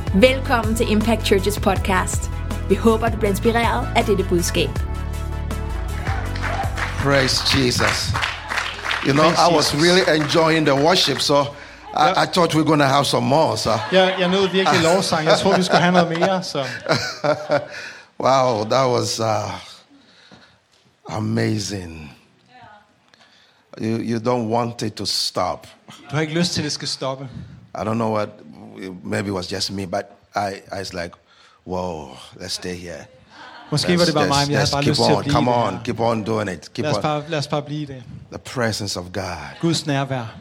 Velkommen til Impact Churches podcast. Vi håber, du bliver inspireret af dette budskab. Praise Jesus. You know, I was really enjoying the worship, so I thought we were going to have some more. So. Jeg nød virkelig lovsang. Jeg troede, vi skulle have noget mere. Så. Wow, that was amazing. You don't want it to stop. Du har ikke lyst til, at det skal stoppe. I don't know what, maybe it was just me, but I was like, whoa, let's stay here. Måske var det bare mig, men jeg havde bare lyst til at blive Come on, keep on doing it. Lad os bare blive det. The presence of God. Guds nærvær.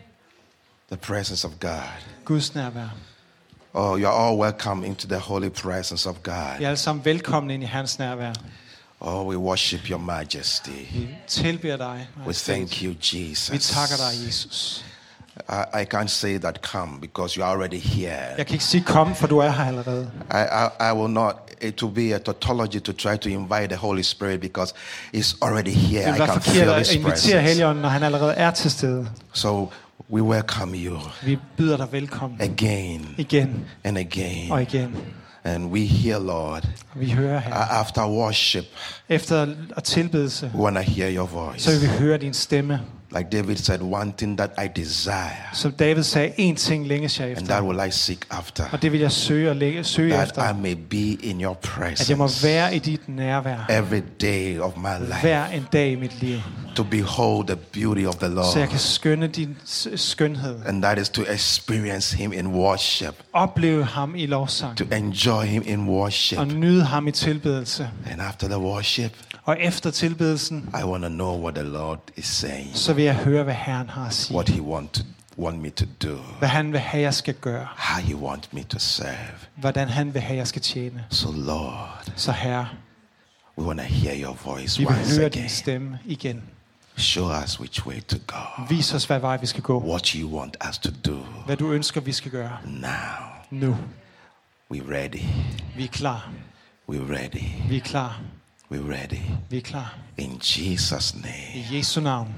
The presence of God. Guds nærvær. Oh, you're all welcome into the holy presence of God. Vi er alle sammen velkomne ind i hans nærvær. Oh, we worship your majesty. Vi tilbeder dig. We thank you, Jesus. Vi takker dig, Jesus. I can't say that come because you're already here. Jeg kan ikke sige kom, for du er her allerede. I will not. It will be a tautology to try to invite the Holy Spirit because He's already here. Det vil være forkert at invitere Helligånden, når han allerede er til stede. So we welcome you. Vi byder dig velkommen. Igen and again. Og igen. And we hear, Lord. Vi hører her. After worship. Efter at tilbedelse. We want to hear your voice. Så vil vi høre din stemme. Like David said, one thing that I desire. Som David sagde, en ting længes jeg efter. And that will I seek after. Og det vil jeg søge efter. That I may be in your presence. At jeg må være i dit nærvær. Every day of my life. Hver en dag i mit liv. To behold the beauty of the Lord. Så jeg kan skønne din skønhed. And that is to experience Him in worship. Opleve ham i lovsang. To enjoy Him in worship. Og nyde ham i tilbedelse. And after the worship. Og efter tilbedelsen. I want to know what the Lord is saying. Så vil jeg høre, hvad Herren har at sige. What He want me to do. Hvad han vil have, jeg skal gøre. How He want me to serve. Hvordan han vil have, jeg skal tjene. So Lord. Så Herre. We want to hear your voice once again. Vi vil høre din stemme igen. Show us which way to go. Vis os, hvad vej vi skal gå. What you want us to do. Hvad du ønsker, vi skal gøre. Nu. We're ready. Vi er klar. We're ready. Vi er klar. We're ready. Vi er klar. In Jesus' name. I Jesu navn.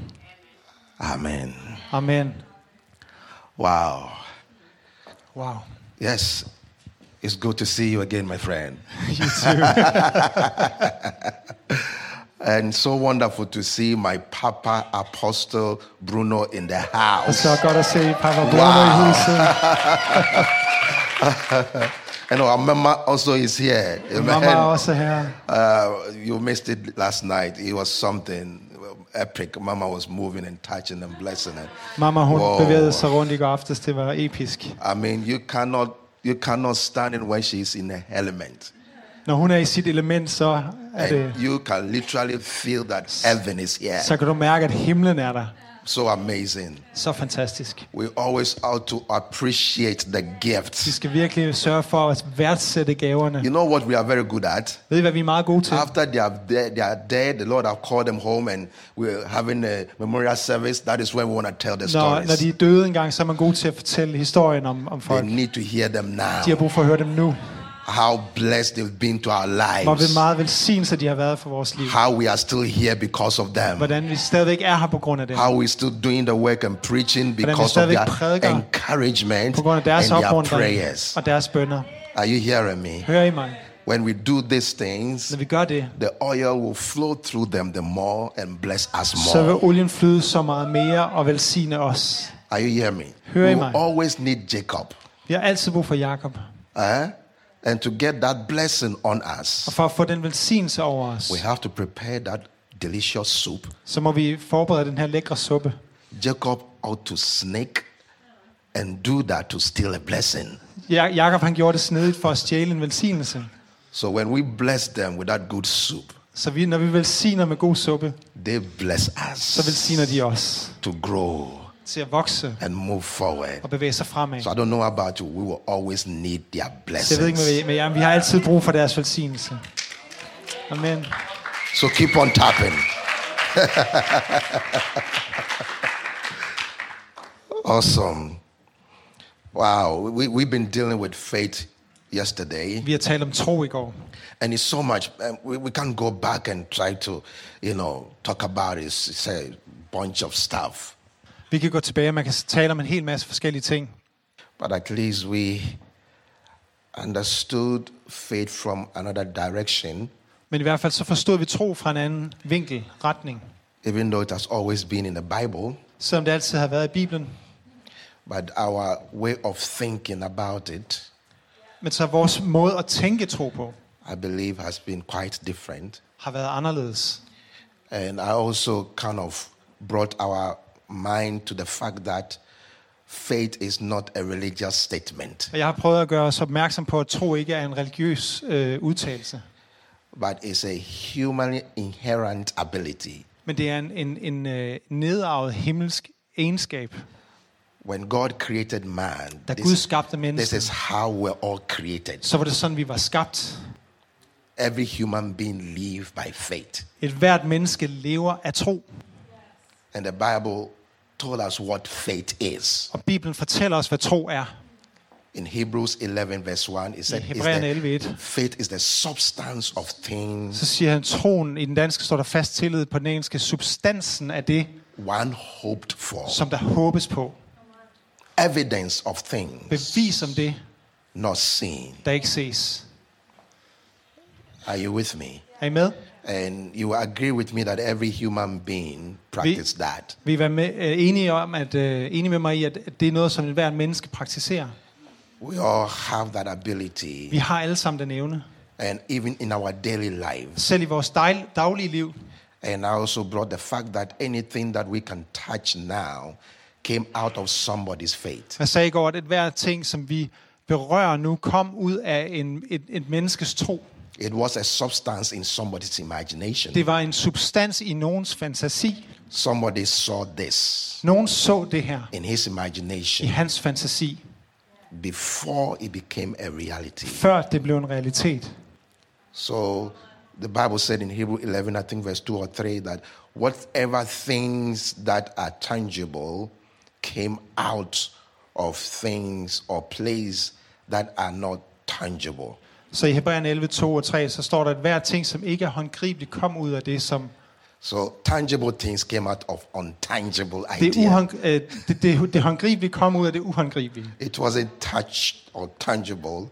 Amen. Amen. Wow. Wow. Yes. It's good to see you again, my friend. You too. And so wonderful to see my Papa Apostle Bruno in the house. Så godt at se Papa Bruno i huset. And our mama also is here. Mama er også her. You missed it last night. It was something epic. Mama was moving and touching and blessing it. Mamma hun bevægede sig rundt i går aftes. Det var episk. I mean, you cannot stand it when she's in the element. Når hun er i sit element, så er det. You can literally feel that heaven is here. Så kan du mærke, at himlen er der. So amazing. Så fantastisk. We always ought to appreciate the gifts. Vi skal virkelig sørge for at værdsætte gaverne. You know what we are very good at? Ved I, hvad vi er meget gode til? After they are dead, the Lord have called them home and we're having a memorial service. That is when we want to tell the stories. Når de er døde engang, så er man god til at fortælle historien om folk. They need to hear them now. De har brug for at høre dem nu. How blessed they've been to our lives. Hvor meget velsignelse de har været for vores liv. How we are still here because of them. Hvordan vi stadigvæk er her på grund af dem. How we still doing the work and preaching because of their encouragement på grund af deres and their prayers. Og deres bønner. Are you hearing me? Hører I mig? When we do these things, når vi gør det, the oil will flow through them the more and bless us more. Så vil olien flyde så meget mere og velsigne os. Are you hearing me? Hører I mig? We always need Jacob. Vi har altid brug for Jakob. And to get that blessing on us, og for at få den velsignelse over os, we have to prepare that delicious soup. Så må vi forberede den her lækre suppe. Jacob ought to sneak and do that to steal a blessing. Jakob han gjorde det snedigt for at stjæle en velsignelse. So when we bless them with that good soup, så når vi velsigner med god suppe, they bless us. Så velsigner de os. To grow. Til at vokse and move forward. Og bevæge sig fremad. So I don't know about you. We will always need their blessings. Så jeg ved ikke med jer, vi har altid brug for deres velsignelse. Amen. So keep on tapping. Awesome. Wow, we've been dealing with faith yesterday. Vi har talt om tro i går. And it's so much. We can't go back and try to, talk about it. It's a bunch of stuff. Vi kan gå tilbage, man kan tale om en hel masse forskellige ting. But at least we understood faith from another direction, Men i hvert fald så forstod vi tro fra en anden vinkel, retning. even though it has always been in the Bible, Selvom det altid har været i Bibelen. but our way of thinking about it, Men så vores måde at tænke tro på, I believe, has been quite different. har været anderledes. And I also kind of brought our mind to the fact that faith is not a religious statement, Og jeg har prøvet at gøre os opmærksom på, at tro ikke er en religiøs udtalelse. but it's a human inherent ability. Men det er en nedarvet himmelsk egenskab. When God created man, Da Gud skabte this mennesket, is how we're all created. så var det sådan, vi var skabt. Every human being live by faith. Et hvert menneske lever af tro. And the Bible told us what faith is. Og Bibelen fortæller os, hvad tro er. In Hebrews 11 verse 1, it said, I Hebræerne 11:1. faith is the substance of things Så siger han, troen i den danske står der fast tillid, på den engelske substansen af det, one hoped for. som der håbes på. Evidence of things Bevis om det, not seen. der ikke ses. Are you with me? Er I med? And you agree with me that every human being practices that. Vi er enige med mig i, at det er noget, som hvert menneske praktiserer. We all have that ability. Vi har alle sammen den evne. And even in our daily lives. Selv i vores daglige liv. And I also brought the fact that anything that we can touch now came out of somebody's faith. Jeg sagde i går, at hver ting, som vi berører nu, kom ud af et menneskes tro. It was a substance in somebody's imagination. Det var en substans i nogens fantasi. Somebody saw this Nogen så det her in his i imagination hans fantasi, before it became a reality. før det blev en realitet. So the Bible said in Hebrew 11, I think verse 2 or 3, that whatever things that are tangible came out of things or place that are not tangible. Så i Hebræerne 11, 2 og 3, så står der, at hver ting, som ikke er håndgribeligt, kom ud af det, som... So tangible things came out of untangible ideas. Det håndgribelige kom ud af det uhåndgribelige. It wasn't touched or tangible,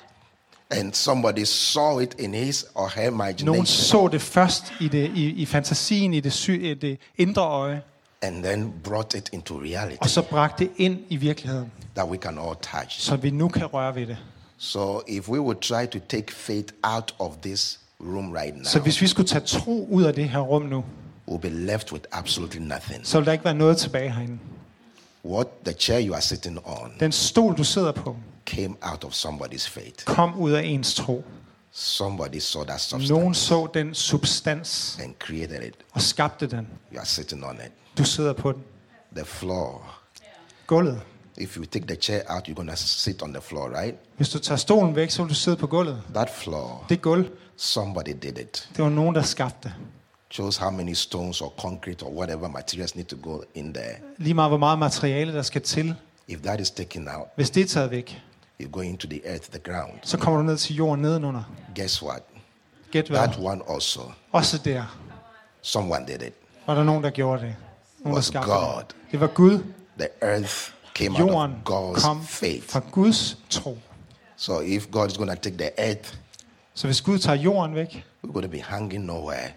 and somebody saw it in his or her Nogen imagination, så det først i fantasien, i det indre øje, and then brought it into og reality så bragte det ind i virkeligheden, that we can all touch. så vi nu kan røre ved det. So if we would try to take faith out of this room right Så now, hvis vi skulle tage tro ud af det her rum nu, we'll be left with absolutely nothing. så vil der ikke være noget tilbage herinde. What the chair you are sitting on Den stol, du sidder på, came out of somebody's faith. kom ud af ens tro. Somebody saw that Nogen substance så den substans and created it. og skabte den. You are sitting on it. Du sidder på den. The floor. Gulvet. If you take the chair out, you're going to sit on the floor, right? Hvis du tager stolen væk, så vil du sidde på gulvet. That floor, Det gulv, somebody did it. det var nogen, der skabte. Shows how many stones or concrete or whatever materials need to go in there. Lige meget, hvor meget materiale, der skal til. If that is taken out, Hvis det er taget væk, you go into the earth, the ground. så kommer du ned til jorden nedenunder. Guess what? Gæt hvad? That one also, Også der someone did it. var der nogen, der gjorde det. Nogen, der Was skabte God. det. Det var Gud. The earth came out Jorden of God's kom faith. fra Guds tro. So if God is going to take the earth, Så hvis Gud tager jorden væk, we're going to be hanging nowhere.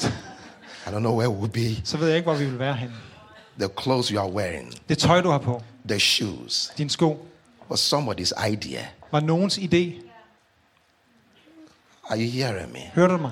I don't know where we'll be. så ved jeg ikke, hvor vi vil være henne. The clothes you are wearing, Det tøj, du har på, the shoes, din sko, was somebody's idea. var nogens idé. Are you hearing me? Hører du mig?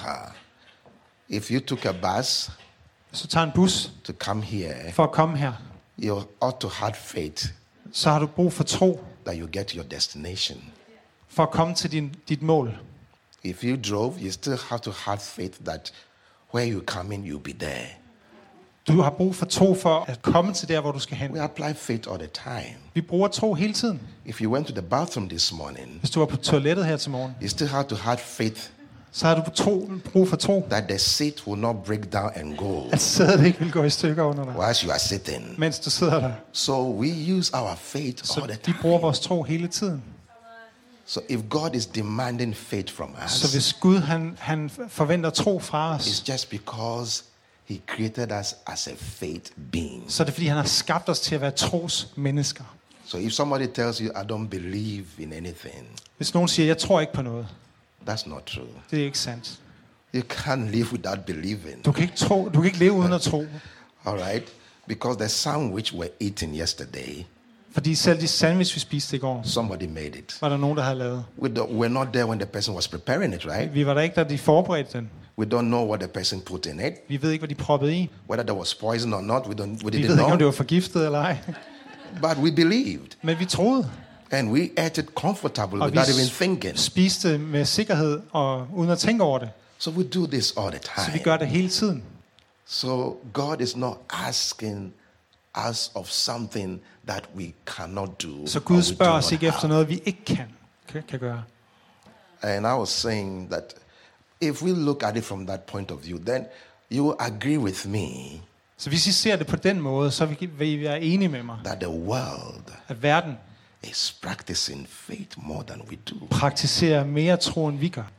If you took a bus Hvis du tager en bus to come here, for at komme her, you ought to have faith så har du brug for tro that you get your destination. for at komme til dit mål. If you drove, you still have to have faith that where you come in, you'll be there. Du har brug for tro for at komme til der, hvor du skal hen. We apply faith all the time. Vi bruger tro hele tiden. If you went to the bathroom this morning, Hvis du var på toilettet her til morgen, you still have to have faith så har du brug for tro, that the seat will not break down and go at sædet ikke vil gå i stykker under dig, whilst you are sitting. mens du sidder der. So we use our faith all Så the vi time. bruger vores tro hele tiden. So if God is demanding faith from Så us, hvis Gud han forventer tro fra os, it's just because He created us as a faith being. så er det fordi, han har skabt os til at være tros mennesker. So if somebody tells you, I don't believe in anything, Hvis nogen siger, jeg tror ikke på noget, that's not true. det er ikke sandt. You can't live without believing. Du kan ikke leve uden at tro. All right? Because the sandwich we're eating yesterday, Fordi selv de sandwich, vi spiste i går, somebody made it. var der nogen, der havde lavet. We're not there when the person was preparing it, right? Vi var der ikke, da de forberedte den. We don't know what the person put in it. Vi ved ikke, hvad de proppede i. Whether there was poison or not, we Vi didn't ved ikke, om det know. var forgiftet eller ej. But we believed. Men vi troede, And we ate it comfortably og vi without even thinking. spiste med sikkerhed og uden at tænke over det. So we do this all the Så vi time. gør det hele tiden. So God is not asking us of something that we cannot do. Så or Gud we spørger do os not ikke efter have. noget, vi ikke kan gøre. And I was saying that if we look at it from that point of view, then you will agree with me Så hvis I ser det på den måde, så vil I være enige med mig, that the world at verden is practicing faith more than we do. praktiserer mere tro, end vi gør.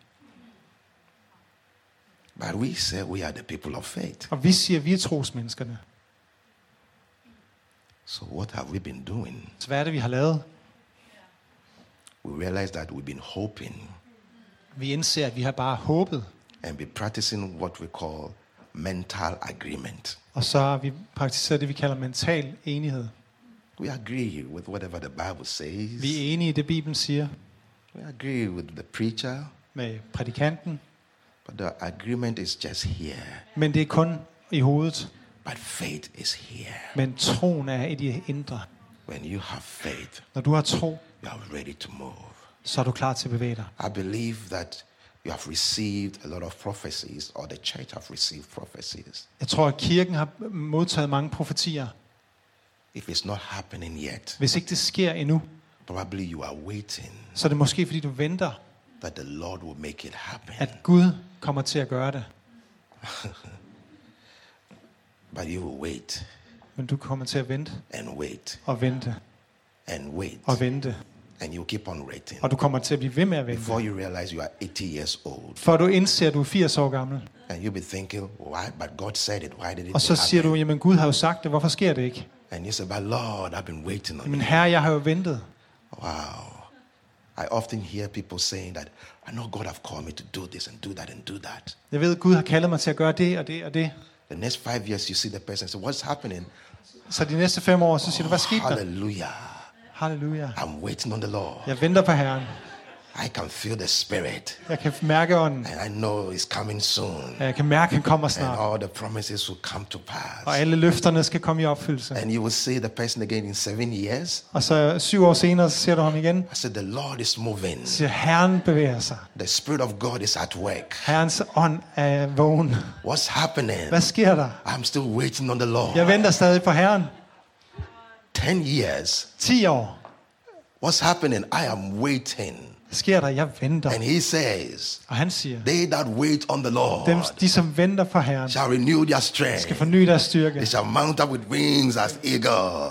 But we say we are the people of faith. Og vi siger, at vi er trosmenneskerne. So what have we been doing? Så hvad er det, vi har lavet? We realize that we've been hoping Vi indser, at vi har bare håbet. and be practicing what we call mental agreement. Og så har vi praktiseret det, vi kalder mental enighed. We agree with whatever the Bible says. Vi er enige i det, Bibelen siger We agree with the preacher, med prædikanten. but the agreement is just here. Men det er kun i hovedet. But faith is here. Men troen er i det indre. When you have faith, Når du har tro, you are ready to move. så er du klar til at bevæge dig. I believe that you have received a lot of prophecies, or the church have received prophecies. Jeg tror, at kirken har modtaget mange profetier. If it's not happening yet, Hvis ikke det sker endnu, probably you are waiting så er det måske, fordi du venter, that the Lord will make it happen. at Gud kommer til at gøre det. But you will wait Men du kommer til at vente and wait og vente and wait, og vente. and you keep on waiting Og du kommer til at blive ved med at vente. before you realize you are 80 years old. For du indser, at du er 80 år gammel. And you'll be thinking, why? But God said it. Why did it Og så siger happen? du, jamen Gud har jo sagt det, hvorfor sker det ikke? And you say, but Lord, I've been waiting on Men you. herre, jeg har jo ventet. Wow. I often hear people saying that, I know God have called me to do this and do that and do that. Jeg ved, at Gud har kaldet mig til at gøre det og det og det. The next 5 years, you see the person say, what's happening? Så de næste 5 år, så siger du, hvad skete der? Hallelujah. Halleluja. I'm waiting on the Lord. Jeg venter på Herren. I can feel the Spirit. Jeg kan mærke ånden. And I know it's coming soon. Jeg kan mærke, at han kommer And snart. all the promises will come to Og pass. alle løfterne skal komme i opfyldelse. And you will see the person again in 7 years. Og så 7 år senere, så ser du ham igen. I said, the Lord is moving. Så siger, Herren bevæger sig. The Spirit of God is at work. Herrens ånd er vågen. What's happening? Hvad sker der? I'm still waiting on the Lord. Jeg venter stadig på Herren. 10 years. 10 år. What's happening? I am waiting. Hvad sker der? Jeg venter. And he says, Og han siger, they that wait on the Lord de som venter på Herren, shall renew their skal strength. forny deres styrke. They shall mount up with wings as eagle.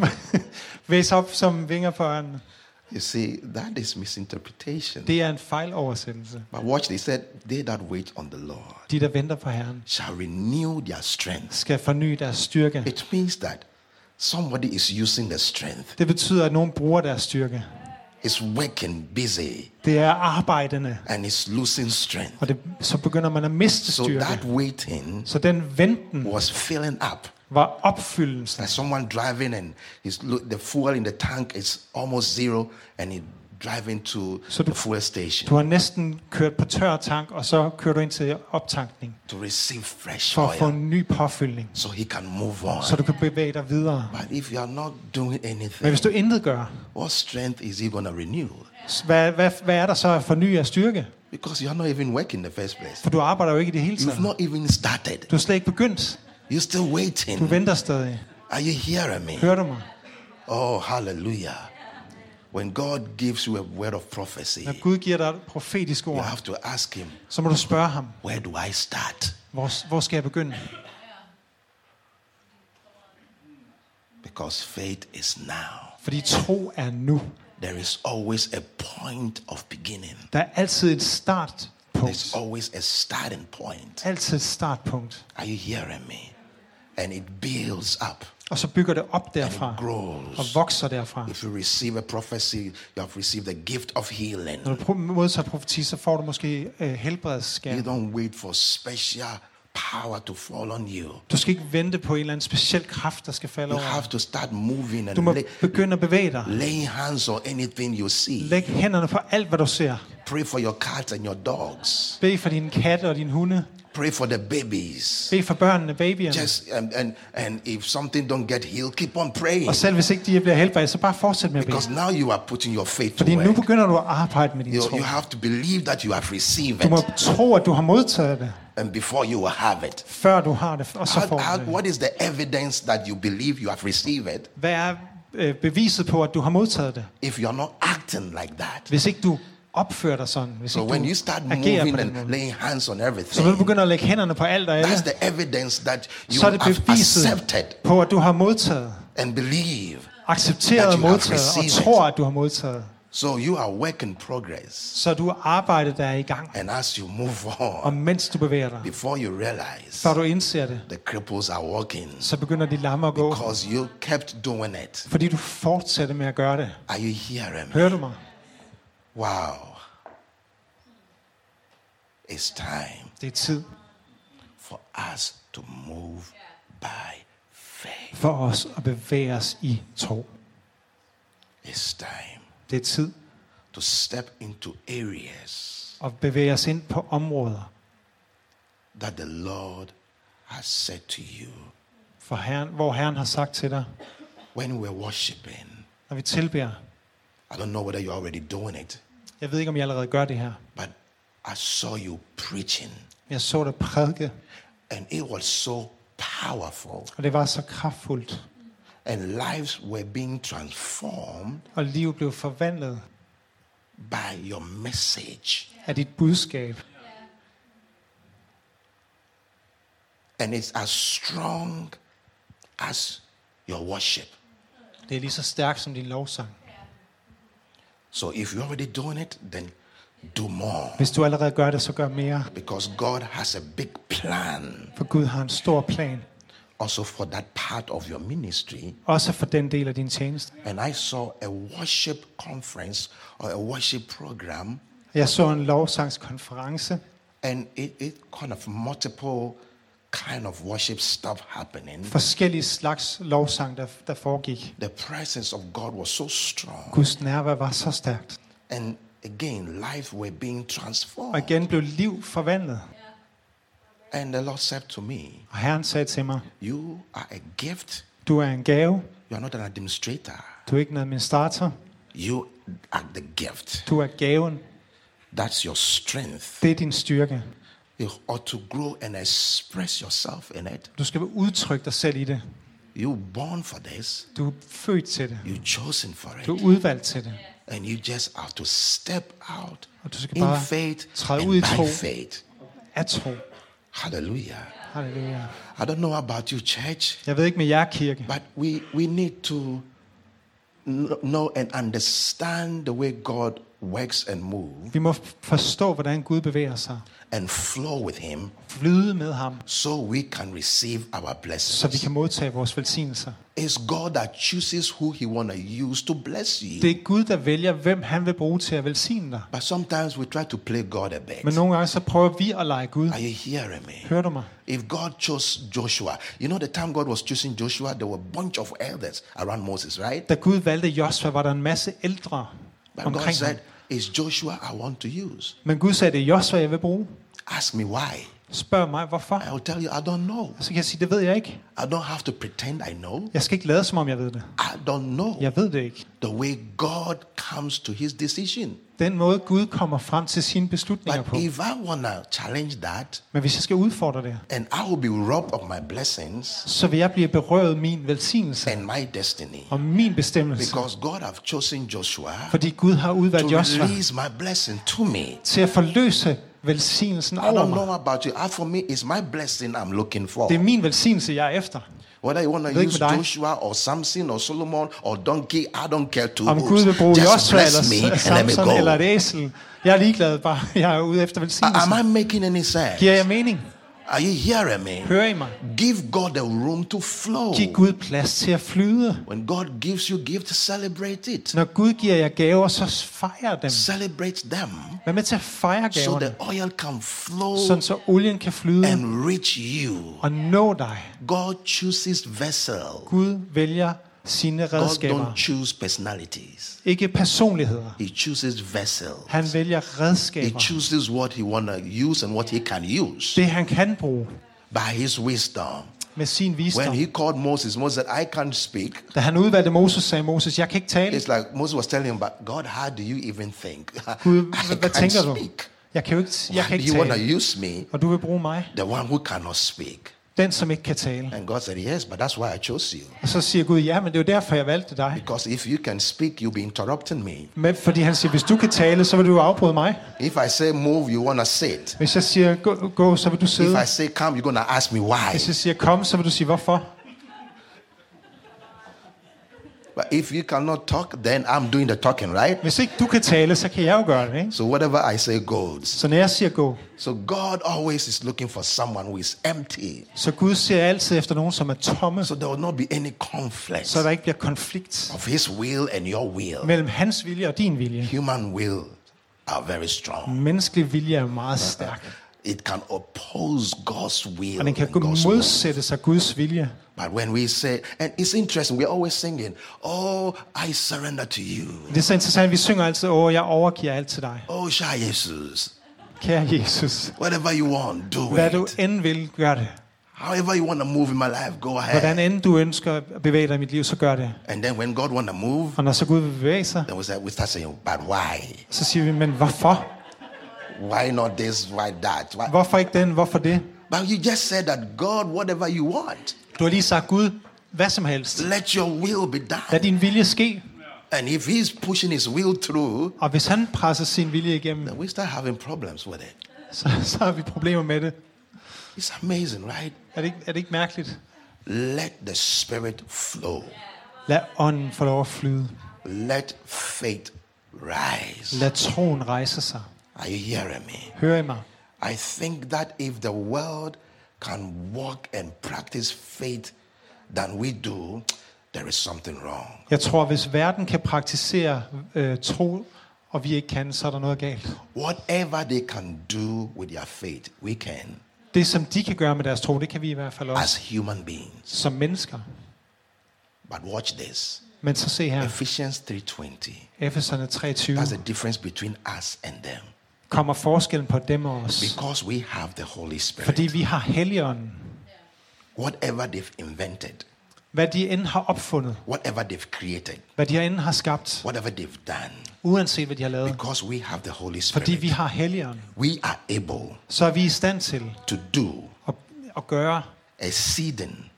Væs op som vinger på Herren. You see, that is misinterpretation. Det er en fejloversættelse. But watch, they said, they that wait on the Lord De, der venter på Herren, shall renew their strength. skal forny deres styrke. It means that somebody is using the strength. Det betyder, at nogen bruger deres styrke. Is working busy Det er arbejdende, and is losing strength. og så begynder man at miste So styrke. that waiting Så den venten was filling up. var opfyldelsen. Like someone driving and the fuel in the tank is almost zero and he driving to the fuel station Du har næsten kørt på tør tank, og så kører du ind til optankning to receive fresh for at få oil en ny påfyldning, so he can move on. så du kan bevæge dig videre. But if you are not doing Men anything, hvis du intet gør, what strength is he going to renew? hvad er der så at forny af styrke? Because you are not even working in the first place. For du arbejder jo ikke i det hele You've taget. not even started. Du er slet ikke begyndt. You're still Du waiting. venter stadig. Are you hearing me? Hører du mig? Oh, hallelujah. When God gives you a word of prophecy, Når Gud giver dig et profetisk you ord, have to ask him, så må du spørge ham, where do I start? hvor skal jeg begynde? Because faith is now. Fordi tro er nu. There is always a point of beginning. Der er altid et startpunkt. There's always a starting point. Altid et startpunkt. Are you hearing me? And it builds up. Og så bygger det op and derfra, it grows. og vokser derfra. If you receive a prophecy, you have received the gift of healing. Når du modtager profeti, så får du måske You helbredsskab. don't wait for special power to fall on you. Du skal ikke vente på en eller anden speciel kraft, der skal falde You over. have to start moving Du må and begynde at bevæge dig. lay hands on anything you see. Læg hænderne på alt, hvad du ser. Pray for your cats and your dogs. Bed for dine katte og dine hunde. Pray for the babies. Bed for børnene, babyerne. Just and if something don't get healed, keep on praying. Og selv hvis ikke de bliver helbredt, så bare fortsæt med at bede. Because now you are putting your faith to Fordi nu work. begynder du at arbejde med din tro. You have to believe that you have received Du må it, tro, at du har modtaget det, and before you will have it. før du har det, og så får du det. What is the evidence that you believe you have received it? Hvad er beviset på, at du har modtaget det? If you're not acting like that. Hvis ikke du opfører dig sådan, hvis So ikke when du you start agerer på moving den and måde, laying hands on så når du everything, begynder at lægge hænderne på alt og alle, that's the evidence that you så er det have beviset accepted på, at du har modtaget, and believe. accepteret That og you have modtaget, og received tror, at du har modtaget. So you are work in progress. Så du arbejdet der er i gang, And as you move og on, mens du bevæger dig, before you realize, før du indser det, the cripples are walking så begynder de lamme at gå, because you kept doing it. fordi du fortsætter med at gøre det. Are you hearing me? Hører du mig? Wow. It's time Det er tid for us to move by faith. for os at bevæge os i tro. It's time Det er tid to step into areas at bevæge os ind på områder, that the Lord has said to you. for Herren, hvor Herren har sagt til dig, When we're worshiping, når vi tilbeder. I don't know whether you're already doing it, Jeg ved ikke, om jeg allerede gør det her. but I saw you preaching, Jeg så dig prædike, and it was so powerful, og det var så kraftfuldt. and lives were being transformed Og livet blev forvandlet by your message. af dit budskab. And it's as strong as your worship. Det er lige så stærkt som din lovsang. So if you're already doing it, then do more. Hvis du allerede gør det, så gør mere. Because God has a big plan For Gud har en stor plan. also for that part of your ministry. Også for den del af din tjeneste. And I saw a worship conference or a worship program, Jeg så en lovsangskonference, and it kind of multiple kind of worship stuff happening. forskellige slags lovsang, der foregik. The presence of God was so strong. Guds nærvær var så stærkt. And again, life were being Og transformed. igen blev liv forvandlet. And the Lord said to me, Og Herren sagde til mig, you are a gift. du er en gave. You are not an administrator. Du er ikke en administrator. You are the gift. Du er gaven. That's your strength. Det er din styrke. You ought to grow and express yourself in it. Du skal udtrykke dig selv i det. You're born for this. Du er født til det. You're chosen for Du it. er udvalgt til det. And you just have to step out Og du skal in bare faith træde and ud i by tro. faith. Af tro. Hallelujah. Halleluja. I don't know about you, church, Jeg ved ikke med jer, kirke, but we need to know and understand the way God works and moves vi må forstå, hvordan Gud bevæger sig. and flow with Him Flyde med ham, so we can receive our så vi blessings. kan modtage vores velsignelser. It's God that chooses who He want to use to bless you. Det er Gud, der vælger, hvem han vil bruge til at velsigne dig. But sometimes we try to play God a bit. Men nogle gange så prøver vi at lege Gud. Are you hearing me? Hører du mig? If God chose Joshua, you know the time God was choosing Joshua, there were a bunch of elders around Moses, right? Da Gud valgte Josua, var der en masse ældre But God omkring ham. said, it's Joshua I want to use. Men Gud sagde, det er Josua, jeg vil bruge. Ask me why. Spørg mig, hvorfor? I will tell you, I don't know. Så kan jeg sige, det ved jeg ikke. I don't have to pretend I know. Jeg skal ikke lade, som om jeg ved det. I don't know Jeg ved det ikke. the way God comes to His decision. Den måde, Gud kommer frem til sine beslutninger But på. if I want to challenge that, Men hvis jeg skal udfordre det, and I will be robbed of my blessings så vil jeg blive berøvet min velsignelse and my destiny, og min bestemmelse. because God have chosen Joshua Fordi Gud har udvalgt to Josua release my blessing to me. til at forløse velsignelsen I over don't mig. know about you. For me, it's my blessing I'm looking for. Det er min velsignelse, jeg er efter. Whether you want to Ved ikke use med dig. Joshua or Samson or Solomon or donkey, I don't care too. Om Gud vil bruge Just Josua bless me eller and let me Samson eller et go. æsel. Jeg er ligeglad, bare jeg er ude efter Am velsignelsen. I making any sense? Giver jeg mening? Are you hearing me? Hører I mig? Give God the room to flow. Giv Gud plads til at flyde. When God gives you gift, celebrate it. Når Gud giver jer gaver, så fejr dem. Celebrate them. Vær med til at fejre So gaverne, the oil can flow sådan så olien kan flyde and reach you. og nå dig. God chooses vessel. Gud vælger sine God redskaber. don't choose personalities. Ikke personligheder. He chooses vessels. Han vælger He redskaber. chooses what he want to use and what he can use Det han kan bruge by his wisdom. med sin When visdom. he called Moses, Moses said, I can't speak. Da han udvalgte Moses, sagde Moses, jeg kan ikke tale. It's like Moses was telling him, but God, how do you even think? Gud, I hvad tænker can't du? speak. Jeg kan ikke Why do tale. you want to use me, Og du vil bruge mig, the one who cannot speak? den som ikke kan tale. And God said, yes, but that's why I chose you. Og så siger Gud, ja, men det er jo derfor, jeg valgte dig. Because if you can speak, you'll be interrupting me. Men fordi han siger, hvis du kan tale, så vil du afbryde mig. If I say move, you want to sit. Hvis jeg siger, gå, så vil du If sidde. I say come, you're going to ask me why. Hvis jeg siger, kom, så vil du sige, hvorfor? But if you cannot talk, then I'm doing the talking, right? Hvis ikke du kan tale, så kan jeg jo gøre det, ikke? So whatever I say goes. Så når jeg siger gå, So God always is looking for someone who is empty. så Gud ser altid efter nogen, som er tomme, So there will not be any conflict så der ikke bliver konflikt of his will and your will. mellem hans vilje og din vilje. Human will are very strong. Menneskelig vilje er meget stærk, It can oppose God's will og den kan and God's will. modsætte sig Guds vilje. But when we say, and it's interesting, we're always singing, oh, I surrender to you. Det er så interessant, vi synger altid, jeg overgiver alt til dig. Oh, Shah Jesus. Kære Jesus, Whatever you want, do hvad du it. end vil, gør det. However you want to move in my life, go Hvordan ahead. end du ønsker at bevæge dig i mit liv, så gør det. And then when God want to move, Og når så Gud vil bevæge sig, then we start saying, but why? så siger vi, men hvorfor? Why not this? Why that? Why? Hvorfor ikke den? Hvorfor det? But you just said that God, whatever you want, Du har lige sagt, Gud, hvad som helst. let your will be Lad done. din vilje ske. And if he's pushing his will through, Og hvis han presser sin vilje igennem, then we start having problems with it. så har vi problemer med det. It's amazing, right? Er det ikke mærkeligt? Let the Spirit flow. Lad ånden få lov at flyde. Let faith rise. Lad troen rejse sig. Are you hearing me? Hører I mig? I think that if the world can walk and practice faith than we do, there is something wrong. Jeg tror, hvis verden kan praktisere tro, og vi ikke kan, så er der noget galt. Whatever they can do with their faith, we can Det, som de kan gøre med deres tro, det kan vi i hvert fald as også human beings. som mennesker. But watch this. Men så se her, Ephesians 3:20. Efeserne 3:20, That's the difference between us and them. kommer forskellen på dem og os. Because we have the Holy Spirit. Fordi vi har Helligånden. Whatever they've invented, Hvad de end har opfundet, whatever they've created, hvad de end har skabt, whatever they've done, uanset hvad de har lavet, because we have the Holy fordi vi Spirit, har Helligånden, we are able så er vi i stand til to do at gøre exceeding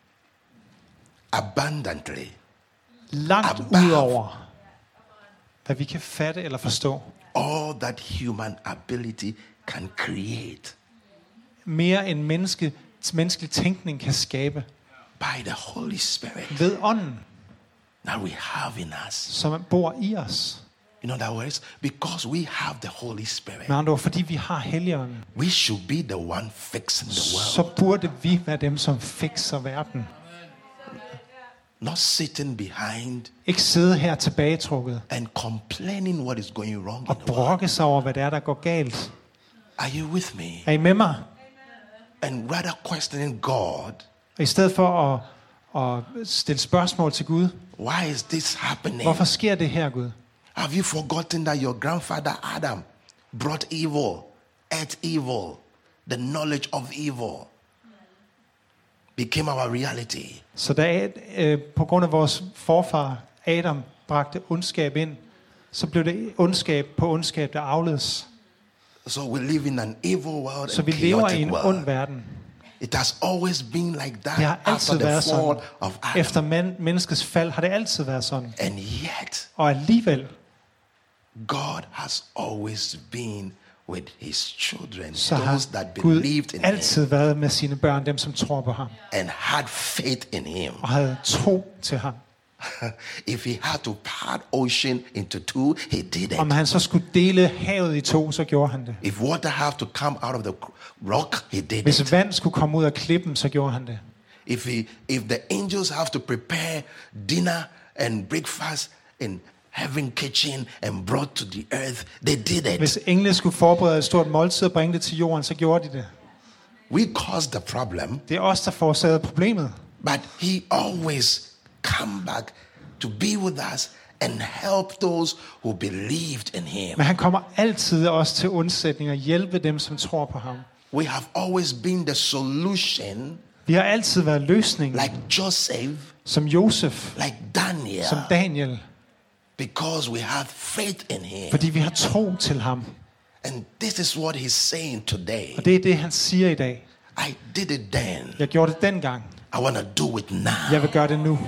abundantly langt Above. ud over, hvad vi kan fatte eller forstå. all that human ability can create Mere end menneskelig tænkning kan skabe by the Holy Spirit ved ånden, that we have in us. som bor i os. In other words, because we have the Holy Spirit, Med andre ord, fordi vi har Helligånden, we should be the one fixing the så world, burde vi være dem, som fikser verden. not sitting behind Ikke sidde her tilbagetrukket and complaining what is going wrong in og the world. brokke sig over, hvad det er, der går galt. Are you with me? Er I med mig? And rather questioning God, Og i stedet for at stille spørgsmål til Gud, why is this happening? hvorfor sker det her, Gud? Have you forgotten that your grandfather Adam brought evil, ate evil, the knowledge of evil became our reality? Så da på grund af vores forfar Adam bragte ondskab ind, så blev det ondskab på ondskab, der afledes. So we live in an evil world Så and vi lever i chaotic en ond world. verden. It has always been like Det har that after altid the været fall sådan. of Adam. Efter menneskets fald har det altid været sådan. And yet, Og alligevel, God has always been with his children, så those har that Gud believed in him altid været med sine børn, dem som tror på ham, and had faith in him. og havde tro til ham. If he had to part ocean into two, he did Om it. han så skulle dele havet i to, så gjorde han det. If water have to come out of the rock, he did it. Hvis vand skulle komme ud af klippen, så gjorde han det. If the angels have to prepare dinner and breakfast in heaven kitchen and brought to the earth, they did it. Hvis engle skulle forberede et stort måltid og bringe det til jorden, så gjorde de det. We caused the problem, Det er os, der forårsagede problemet. but he always come back to be with us and help those who believed in him. Men han kommer altid også til undsætning og hjælpe dem, som tror på ham. We have always been the solution, Vi har altid været løsningen, like Joseph, som Josef, like Daniel, som Daniel, because we have faith in him. fordi vi har tro til ham. And this is what he's saying today. Og det er det, han siger i dag. I did it then. Jeg gjorde det dengang. I want to do it now. Jeg vil gøre det nu.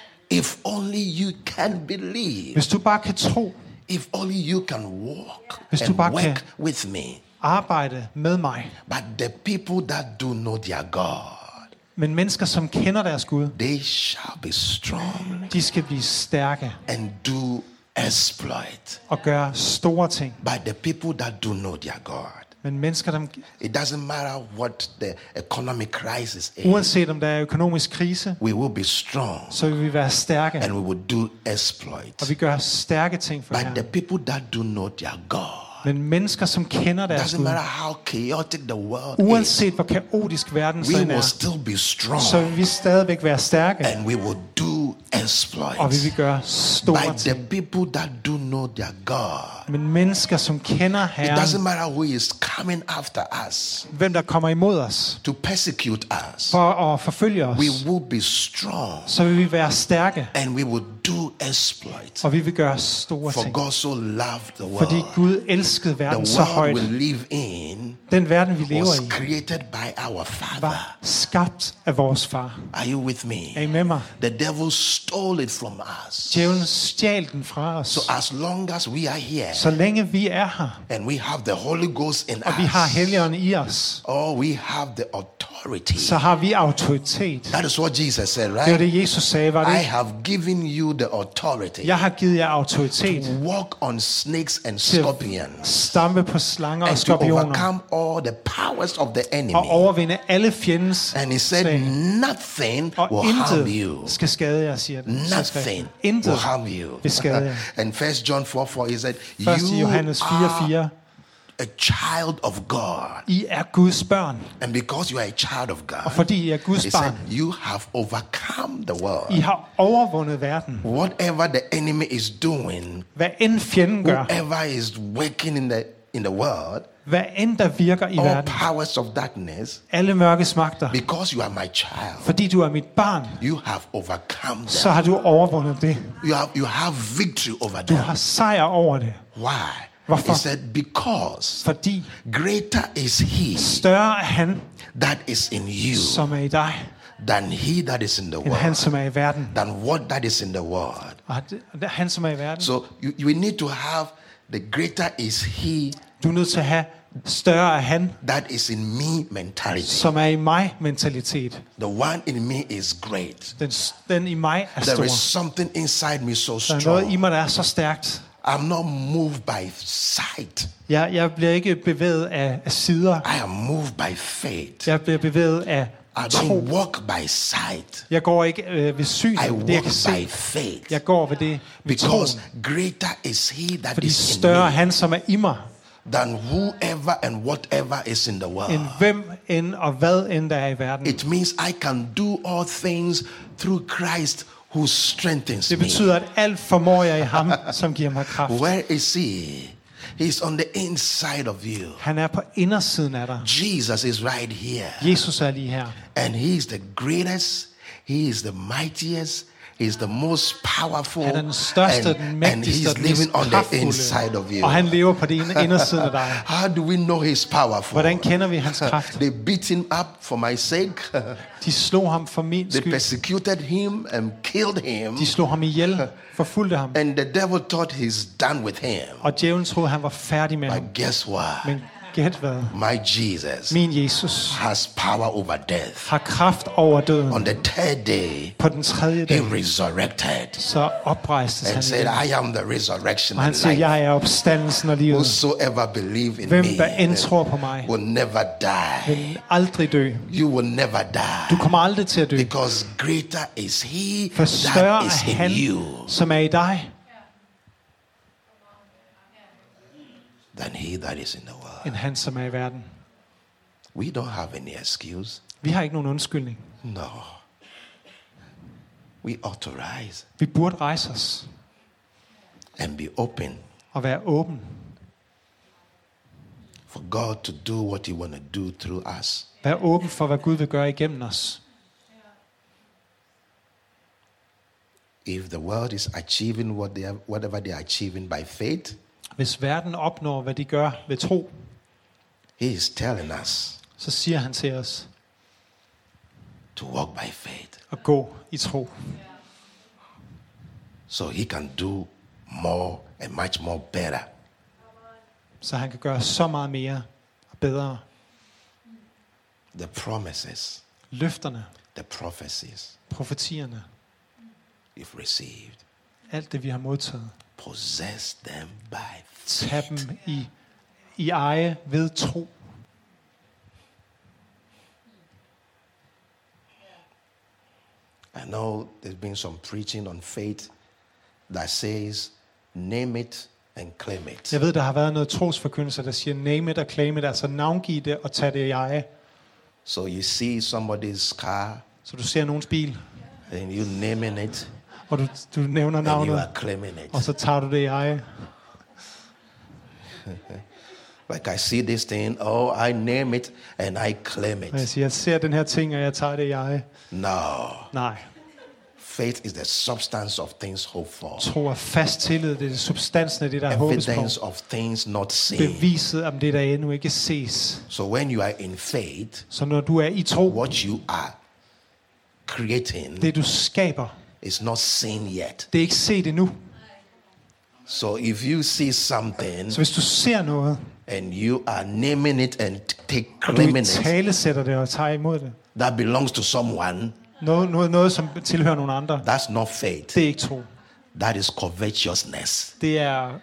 If only you can believe. Hvis du bare kan tro, If only you can walk Hvis du and bare work kan- with me. arbejde med mig. But the people that do know their God, Men mennesker, som kender deres Gud, they shall be strong de skal blive stærke and do exploit. og gøre store ting. But the people that do know their God, Men mennesker, der, it doesn't matter what the economic crisis is, uanset om der er økonomisk krise, we will be strong så vil vi være stærke, and we will do exploit. og vi gør stærke ting for But Herren. the people that do know their God, Men mennesker, som kender it deres doesn't Gud, matter how chaotic the world is, uanset hvor kaotisk verden så we end will er, still be strong så vil vi stadigvæk være stærke, and we will do exploits. og vi vil gøre store But the ting. people that do know their God, Men mennesker, som kender it Herren, doesn't matter who is coming after us hvem der kommer imod os to persecute us, for at forfølge os, we will be strong så vil vi være stærke, and we will do exploits. og vi vil gøre store For ting. God so loved the Fordi world. Gud elskede The verden så højt. world we live in Den verden, vi was lever i, created by our Father. var skabt af vores far. Are you with me? Er I med mig? The devil stole it from us. Djævlen stjal den fra os. So as long as we are here Så længe vi er her, and we have the Holy Ghost in og vi har us, Helligånden i os, oh, we have the authority. så har vi autoritet. That is what Jesus said, Det var right? det, Jesus sagde, var det I ikke? have given you the authority Jeg har givet jer autoritet to walk on snakes and til at scorpions stampe på slanger og and to skorpioner overcome all the powers of the enemy. og overvinde alle fjendens And he said, slag. nothing Og will harm you. intet skal skade jer, siger den. Nothing will Intet harm you. vil skade jer. And 1 John 4:4, he said, 1. you Johannes 4:4. are a child of God. I er Guds børn, And because you are a child of og God, fordi I er Guds he said, barn, you have overcome the I world. har overvundet verden. Whatever the enemy is doing, Hvad end fjenden gør, whoever is working in the world, hvad end der virker i all verden, powers of darkness, alle mørkes magter, because you are my child, fordi du er mit barn, you have overcome så them. har du overvundet det. You have victory over Du them. har sejr over det. Why? Hvorfor? He said, because Fordi greater is he større er han, that is in you som er i dig, than he that is in the end han, world, som er i verden. than what that is in the world. Og han, som er i verden. So you need to have the greater is he Du er nødt til at have større er han, that is in me mentality. som er i mig mentalitet. The one in me is great. Den i mig er There stor. is something inside me so Der er noget i strong. mig, der er så stærkt. I'm not moved by sight. Jeg bliver ikke bevæget af sider. I am moved by faith. Jeg bliver bevæget af I tro. don't walk by sight. Jeg går ikke ved syn, I det jeg walk kan se. by faith. Jeg går ved det ved Because troen. greater is he that Fordi is in større er me han, som er i mig, than whoever and whatever is in the end world. hvem end og hvad end der er i verden. It means I can do all things through Christ who strengthens Det me. betyder, at alt formår jeg i ham, som giver mig kraft. Where is he? He's on the inside of you. Han er på indersiden af dig. Jesus is right here. Jesus er lige her. And he is the greatest. He is the mightiest. He is the most powerful. Han er den største, den and mægtigste og he's den mest living on the inside kraftfulde. of you. Og han lever på din indersiden af dig. How do we know he's powerful? Hvordan kender vi hans kraft? They beat him up for my sake. De slog ham for min They skyld. persecuted him and killed him. De slog ham ihjel, forfulgte ham. And the devil thought he's done with him. Og djævlen troede, han var færdig med ham. But guess what? Men Gæt hvad? My Jesus Min Jesus has power over death. har kraft over døden. On the third day, På den tredje he dag, resurrected så oprejstes and han said, igen. I am the resurrection Og han and siger, life. jeg er opstandelsen og livet. Whosoever believe in Hvem me der end tror på mig, will never die. vil aldrig dø. You will never Du die. kommer aldrig til at dø. Because greater is he For større that is er han, in you som er i dig, than he that is in the world. end han, som er i verden. We don't have any excuse. Vi har ikke nogen undskyldning. No. We authorize Vi burde rejse os and be open og være åben. for God to do what he want to do through us. Vær åben for, hvad Gud vil gøre igennem os. If the world is achieving whatever they are achieving by faith, Hvis verden opnår, hvad de gør ved tro, he is telling us så siger han til os to walk by faith at gå i tro. so he can do more and much more better. Så han kan gøre så meget mere og bedre. The promises, Løfterne, the prophecies profetierne, you've received, alt det vi har modtaget. possess them by Tag faith. dem i eje ved tro. I know there's been some preaching on faith that says, name it and claim it. Jeg ved, der har været noget trosforkyndelse, der siger name it og claim it, altså navngiv det og tag det i eje. So you see somebody's car Så du ser nogens bil, and you naming it og du nævner and you navnet, are claiming og it. så tager du det i eje. Like I see this thing, oh, I name it and I claim Og jeg it. siger, jeg ser den her ting, og jeg tager det i eje. No. Nej, Faith is the substance of things hoped for. tro er fast tillid, det er substansen af det, der håbes på. Evidence of things not seen. Beviset om det, der endnu ikke ses. So when you are in faith, Så når du er i tro, what you are creating det du skaber, is not seen yet. det er ikke set endnu. So if you see something Så hvis du ser noget, and you are naming it and og du claiming i it, tale sætter det og tager imod det, that belongs to someone, noget som tilhører nogle andre, that's not faith. det er ikke tro. That is covetousness. Det er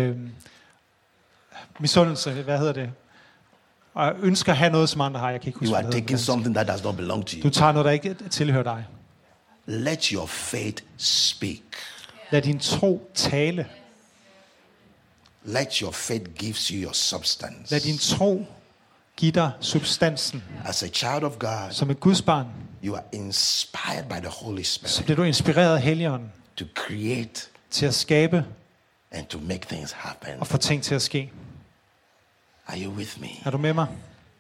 misundelse, hvad hedder det? Og ønsker at have noget, som andre har. Jeg kan ikke huske, You hvad are det hedder på taking dansk. something that does not belong to Du you. tager noget, der ikke tilhører dig. Let your faith speak. Lad din tro tale. Let your faith gives you your substance. Lad din tro give dig substansen. As a child of God, Som et Guds barn, you are inspired by the Holy så Spirit bliver du inspireret af Helligånden to create til at skabe and to make things happen. og få ting til at ske. Are you with me? Er du med mig?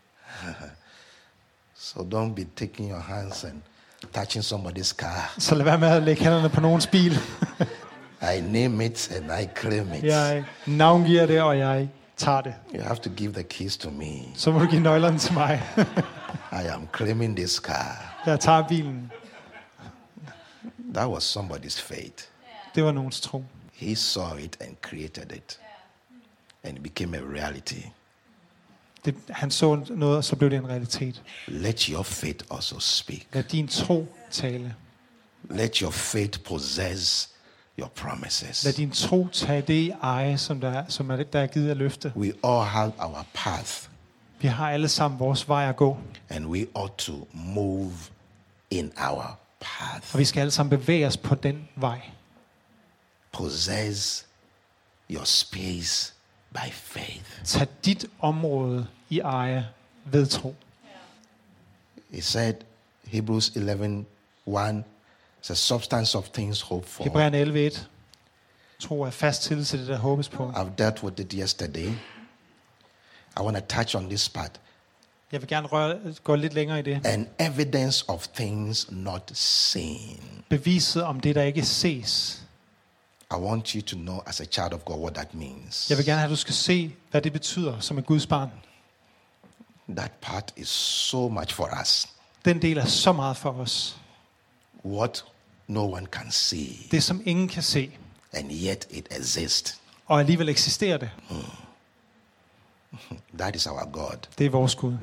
So don't be taking your hands and touching somebody's car. Så lad være med at lægge hænderne på nogens bil. I name it and I claim it. Jeg navngiver det, og jeg tager det. You have to give the keys to me. Så må du give nøglerne til mig. I am claiming this car. Jeg tager bilen. That was somebody's faith. Det var nogens tro. He saw it and created it. And it became a reality. Han så noget, og så blev det en realitet. Let your faith also speak. Lad din tro tale. Let your faith possess your promises. Lad din tro tage det i eje, som der er givet af løfte. We all have our path, Vi har alle sammen vores vej at gå. and we ought to move in our path. Og vi skal alle sammen bevæge os på den vej. Possess your space by faith. Tag dit område i eje ved tro. He said, Hebrews 11:1, it's a substance of things hoped for. Hebræerne 11:1. Tro er fast tillid til det, der håbes på. I've dealt with it yesterday. I want to touch on this part. Jeg vil gerne gå lidt længere i det. An evidence of things not seen. Beviset om det, der ikke ses. I want you to know as a child of God what that means. Jeg vil gerne have, at du skal se, hvad det betyder som et Guds barn. That part is so much for us. Den del er så meget for os. What no one can see, Det, som ingen kan se, and yet it exists. og alligevel eksisterer det. That is our God. Det er vores Gud.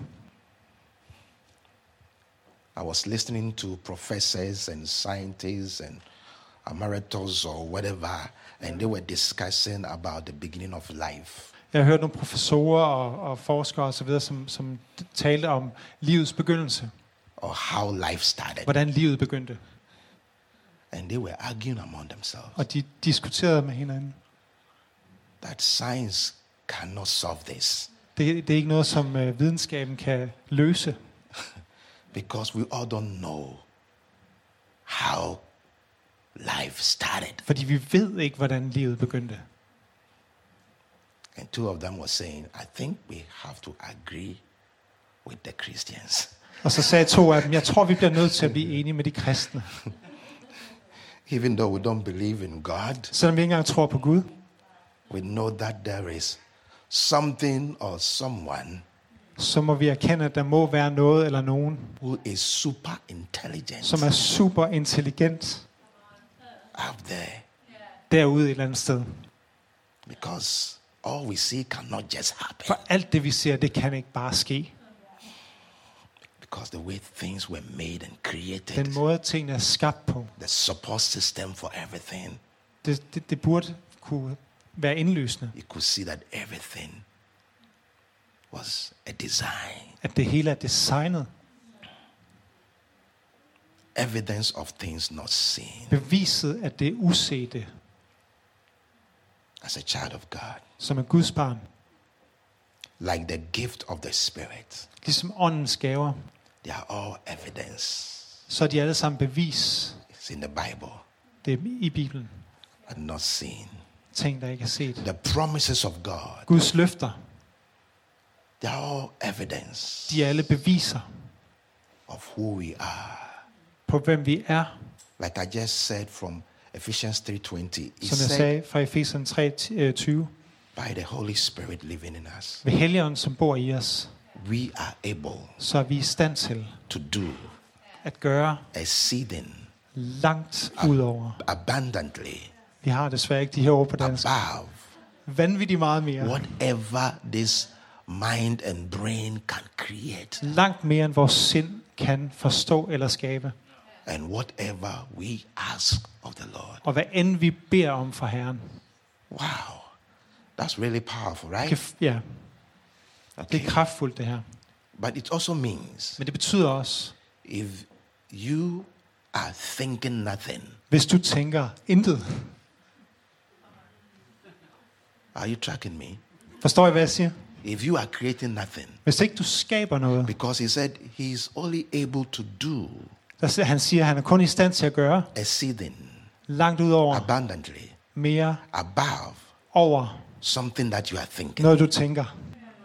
I was listening to professors and scientists and emeritus or whatever, and they were discussing about the beginning of life. Jeg har hørt nogle professorer og forskere osv., som talte om livets begyndelse. Or how life started. Hvordan livet begyndte. And they were arguing among themselves. Og de diskuterede med hinanden. That science cannot solve this. Det er ikke noget, som videnskaben kan løse. Because we all don't know how life started. Fordi vi ved ikke, hvordan livet begyndte. And two of them were saying, I think we have to agree with the Christians. Og så sagde to af dem, jeg tror, vi bliver nødt til at blive enige med de kristne. Even though we don't believe in God, Selvom vi ikke engang tror på Gud, we know that there is something or someone så må vi erkende, at der må være noget eller nogen, who is super intelligent som er super intelligent out there. derude et eller andet sted. Because all we see cannot just happen. For alt det, vi ser, det kan ikke bare ske. Because the way things were made and created, Den måde, tingene er skabt på, the support system for everything, det burde kunne være indlysende. you could see that everything was a design. At det hele er designet. Evidence of things not seen. Beviset, at det er usete, As a child of God. som er Guds barn. Like the gift of the Spirit. Ligesom åndens gaver, They are all evidence. så er de alle sammen bevis. It's in the Bible. Det er i Bibelen. But not seen. Ting, der ikke er set. The promises of God. Guds løfter, They are all evidence de er alle beviser of who we are. på, hvem vi er. Like I just said from Ephesians 3:20. He Som jeg said, sagde fra Efeserne 3:20. by the Holy Spirit living in us, Ved Helligånden, som bor i os, we are able så er vi i stand til to do at gøre exceeding langt ud over. abundantly Vi har desværre ikke de her ord på dansk. above Vanvittigt meget mere. whatever this mind and brain can create Langt mere end vores sind kan forstå eller skabe. and whatever we ask of the Lord. Og hvad end vi beder om fra Herren. Wow. That's really powerful, right? Ja, det Okay. er kraftfuldt det her. But it also means Men det betyder også, if you are thinking nothing, hvis du tænker intet. are you tracking me? Forstår I, hvad jeg siger? If you are creating nothing, Hvis ikke du skaber noget. because he said he's only able to do Han siger, at han er kun i stand til at gøre exceeding langt ud over, abundantly mere above over something that you are thinking. noget, du tænker.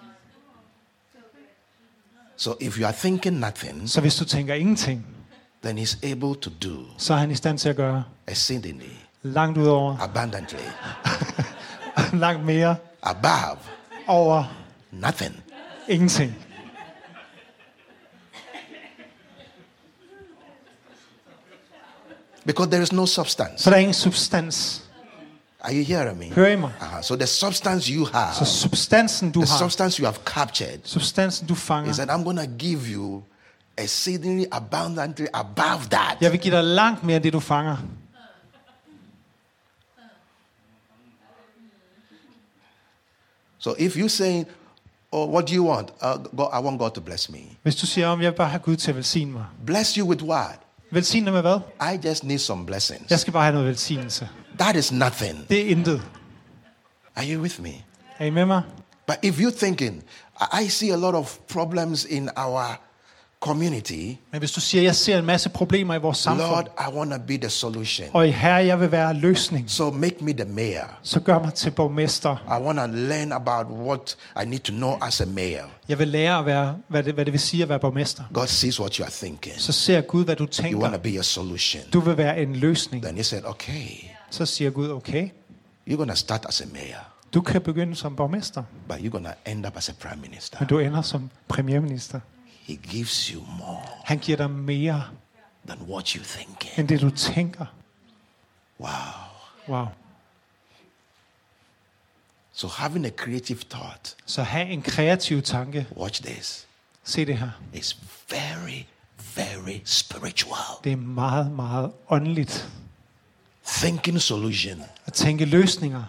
So if you are thinking nothing, Så hvis du tænker ingenting, then he's able to do så er han i stand til at gøre exceedingly langt ud over, abundantly langt mere above over nothing. ingenting. Because there is no substance. Så der er ingen substans. Are you hearing me? Hører I mig? So the substance you Så have, substansen, du the har, substance you have captured, substansen, du is fanger, that I'm going to give you exceedingly abundantly above that. jeg vil give dig langt mere end det, du fanger. So if you say, oh, what do you want? God, I want God to bless me. Hvis du siger, om jeg vil bare have Gud til at velsigne mig. Bless you with what? Velsigne med hvad? I just need some blessings. Jeg skal bare have noget velsignelse. That is nothing. Det er intet. Are you with me? Er I med mig? But if you're thinking, I see a lot of problems in our community, Men hvis du siger, jeg ser en masse problemer i vores samfund, Lord, I want to be the solution. og Herre, jeg vil være løsning, So make me the mayor. så gør mig til borgmester. I want to learn about what I need to know as a mayor. Jeg vil lære at være, hvad det vil sige at være borgmester. God sees what you are thinking. Så ser Gud, hvad du You want tænker. to be a solution. Du vil være en løsning. Then he said, okay, Så siger Gud, okay, you're going to start as a mayor, du kan begynde som borgmester, but you're going to end up as a prime minister. men du ender som premierminister. He gives you more Han giver dig mere, than what you're thinking. end det du tænker. Wow. Wow. So having a creative thought, Så have en kreativ tanke. watch this, Se det her. is very, very spiritual. Det er meget, meget åndeligt. Thinking solution At tænke løsninger.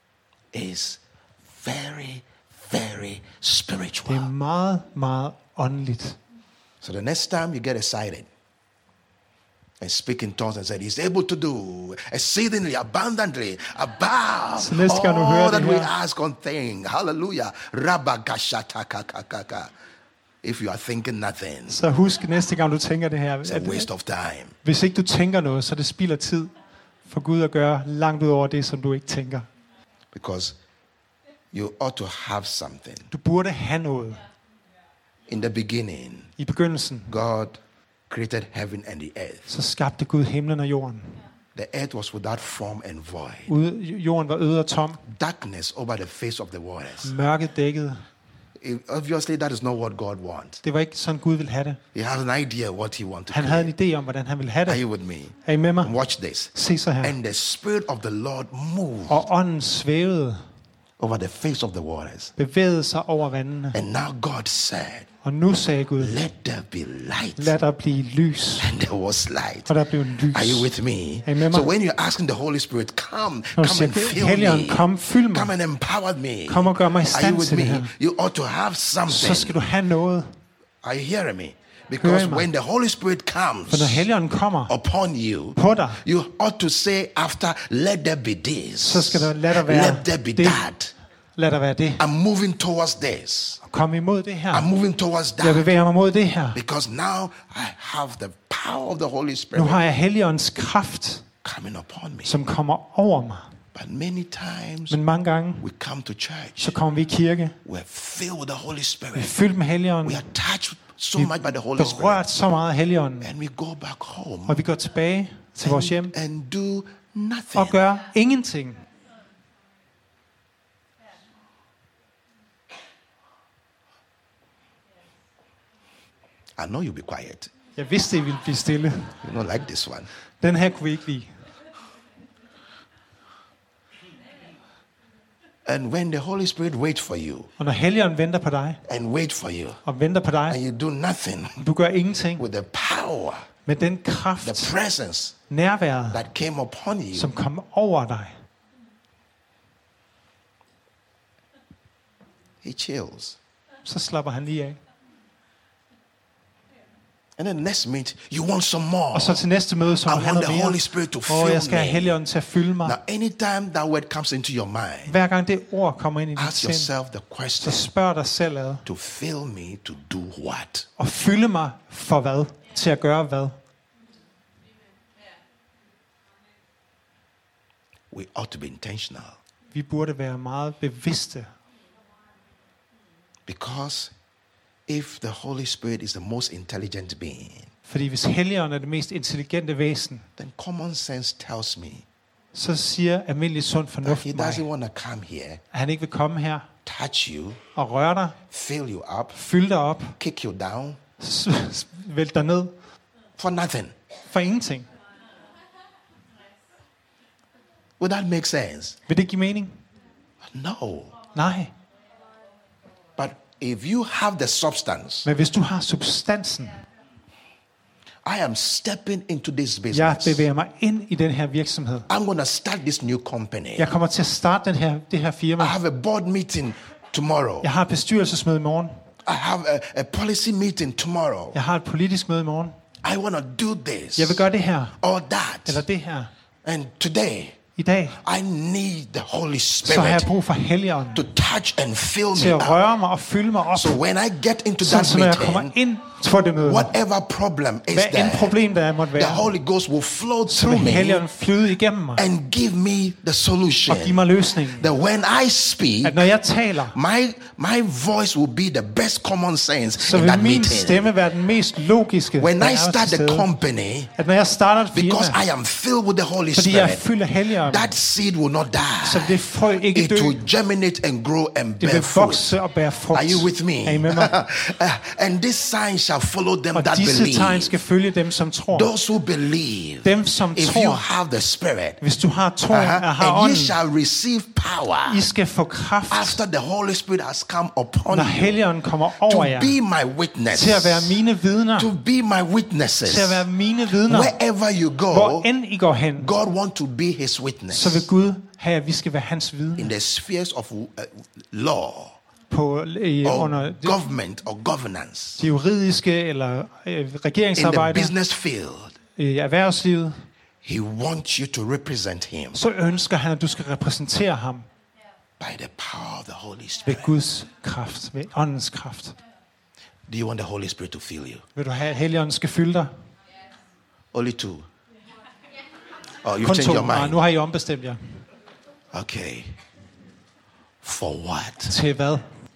is very, very Det er spiritual. meget, meget åndeligt. So the next time you get excited and speak in tongues and say, he's able to do exceedingly abundantly above Så næste gang du hører all det that we her- ask on thing. Hallelujah. Rabagashatakakakaka. If you are thinking nothing, Så husk næste gang du tænker det her, it's a waste of time. hvis ikke du tænker noget, så er det spild af tid for Gud at gøre langt ud over det, som du ikke tænker. Because you ought to have something. Du burde have noget. In the beginning, I begyndelsen, God created heaven and the earth. så skabte Gud himlen og jorden. The earth was without form and void. Jorden var øde og tom, Darkness over the face of the waters. mørket dækket. Obviously, that is not what God wants. Det var ikke sådan, Gud ville have det. He has an idea what he wants to Han havde create. en idé om, hvordan han ville have Are det. you with me? Er I med mig? Watch this. Se så her. And the Spirit of the Lord moved Og ånden svævede, over the face of the waters. bevægede sig over vandene. And now God said, Og nu sagde Gud, let there be light. lad der blive lys. And there was light. Og der blev lys. Are you with me? Er I med mig? So when you're asking the Holy Spirit, come Når du and siger, fill Helligånd, me. kom, fyld mig. Come and empower me. Kom og gør mig i Are you stand with til det me? her. You ought to have Så something. skal du have noget. Are you hearing me? Hører Because I mig? when the Holy Spirit comes For når Helligånden kommer upon you, på dig, you ought to say after, let there be this. så skal der lad der være Let there be det. that. Lad der være det. I'm moving towards this. Kom imod det I'm her. moving towards Jeg that. bevæger mig mod det her. Because now I have the power of the Holy Nu Spirit har jeg Helligåndens kraft, coming upon me. som kommer over mig. But many times Men mange gange, we come to church, så kommer vi i kirke. we're filled with the Holy Vi er Spirit. fyldt med Helligånden. We are touched so Vi much by the Holy er Spirit. berørt så meget af Helligånden. And we go back home Og vi går tilbage til vores hjem and do og nothing. gør ingenting. I know you'll be quiet. Jeg vidste, I ville blive stille. You don't like this one. Den her kunne vi ikke lide. And when the Holy Spirit waits for you Og når Helligånden venter på dig, and wait for you, og venter på dig, and you do nothing du gør ingenting, with the power, med den the kraft, presence nærværet, that came upon you, som kommer over dig, he chills. så slapper han lige af. And then next meet, you want some more. Og så til næste møde, så I må han want noget the Holy mere. Spirit to Og fill jeg skal have me. Helligånden til at fylde mig. Now, anytime that word comes into your mind, Hver gang det ord kommer ind i dit ask sind, yourself the så question, spørg dig selv ad. to fill me to do what? Og fylde mig for hvad? Til at gøre hvad? We ought to be intentional. Vi burde være meget bevidste. Because if the Holy Spirit is the most intelligent being, Fordi hvis Helligånden er det mest intelligente væsen, then common sense tells me så siger almindelig sund that fornuft he mig, doesn't want to come here, at han ikke vil komme her touch you, og røre dig, fill you up, fylde dig op, kick you down vælte dig ned for nothing. for ingenting. Would that make sense? Vil det give mening? No. Nej. But if you have the substance, Men hvis du har substansen, I am stepping into this jeg business. bevæger mig ind i den her virksomhed. I'm going to start this new company. Jeg kommer til at starte det her firma. I have a board meeting tomorrow. Jeg har et bestyrelsesmøde i morgen. I have a policy meeting tomorrow. Jeg har et politisk møde i morgen. I want to do this Jeg vil gøre det her, or that. eller det her. And today, I dag, I need the Holy så har jeg Spirit brug for Helligånden to touch and fill til me at up. røre mig og fylde mig op. So when I get into Sådan, that så når jeg kommer meeting, ind for det møde, whatever problem is hvad end there, problem der måtte the være, Holy Ghost will flow så through vil me Helligånden flyde igennem mig and give me the og give solution. mig løsningen. That when I speak, At når jeg taler, my voice will be the best common sense så in vil that min meeting. stemme være den mest logiske. When der I er start til the stede. company, At når jeg starter et because firma, I am filled with the Holy fordi jeg er Spirit, fyldt af Helligånden, that seed will not så die. det frø ikke It dø. will germinate and grow and Det bear vil fruit. vokse og bære frugt. Are you with me? Er I med mig? And this sign shall shall follow them Og that disse tegn believe. skal følge dem, som tror. Those who believe. Dem, som If you tror. have the Spirit, Hvis du har tro, har and ye ånden, shall receive power I skal få kraft, after the Holy Spirit has come upon når you, Helligånden kommer over to jer, be my witness, til at være mine vidner, to be my witnesses. til at være mine vidner. Wherever you go, Hvor end I går hen, God want to be his witness. så vil Gud have, at vi skal være hans vidner In the spheres of law, på, under or government or governance, det juridiske eller in the regeringsarbejde, business field, i erhvervslivet, he wants you to represent him så ønsker han, at du skal repræsentere ham by the power of the Holy ved Spirit. Guds kraft, ved åndens kraft. Do you want the Holy Spirit to fill you? Vil du have, at Helligånden skal fylde dig? Only two. Oh, you've Kun changed to. your mind. Nu har I ombestemt jer. Okay. For what? Til hvad?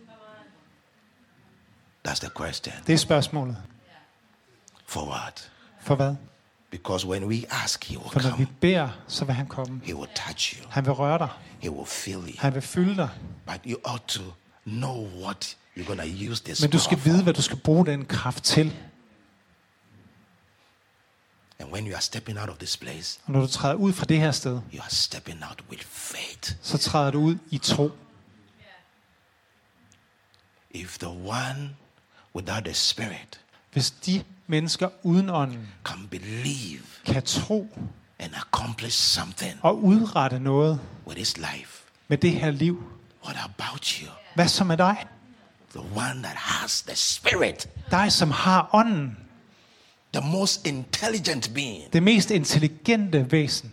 That's the question. Det er spørgsmålet. For what? For hvad? Because when we ask, he will For når vi come. beder, så vil han komme. He will touch you. Han vil røre dig. He will fill you. Han vil fylde dig. But you ought to know what you're going to use this Men du power skal for. vide, hvad du skal bruge den kraft til. And when you are stepping out of this place, Og når du træder ud fra det her sted, you are stepping out with faith. så træder du ud i tro. If the one without the Spirit Hvis de mennesker uden ånden can believe kan tro and accomplish something og udrette noget with his life, med det her liv, what about you? hvad så med dig? The one that has the Spirit, Dig, som har ånden, the most intelligent being. det mest intelligente væsen.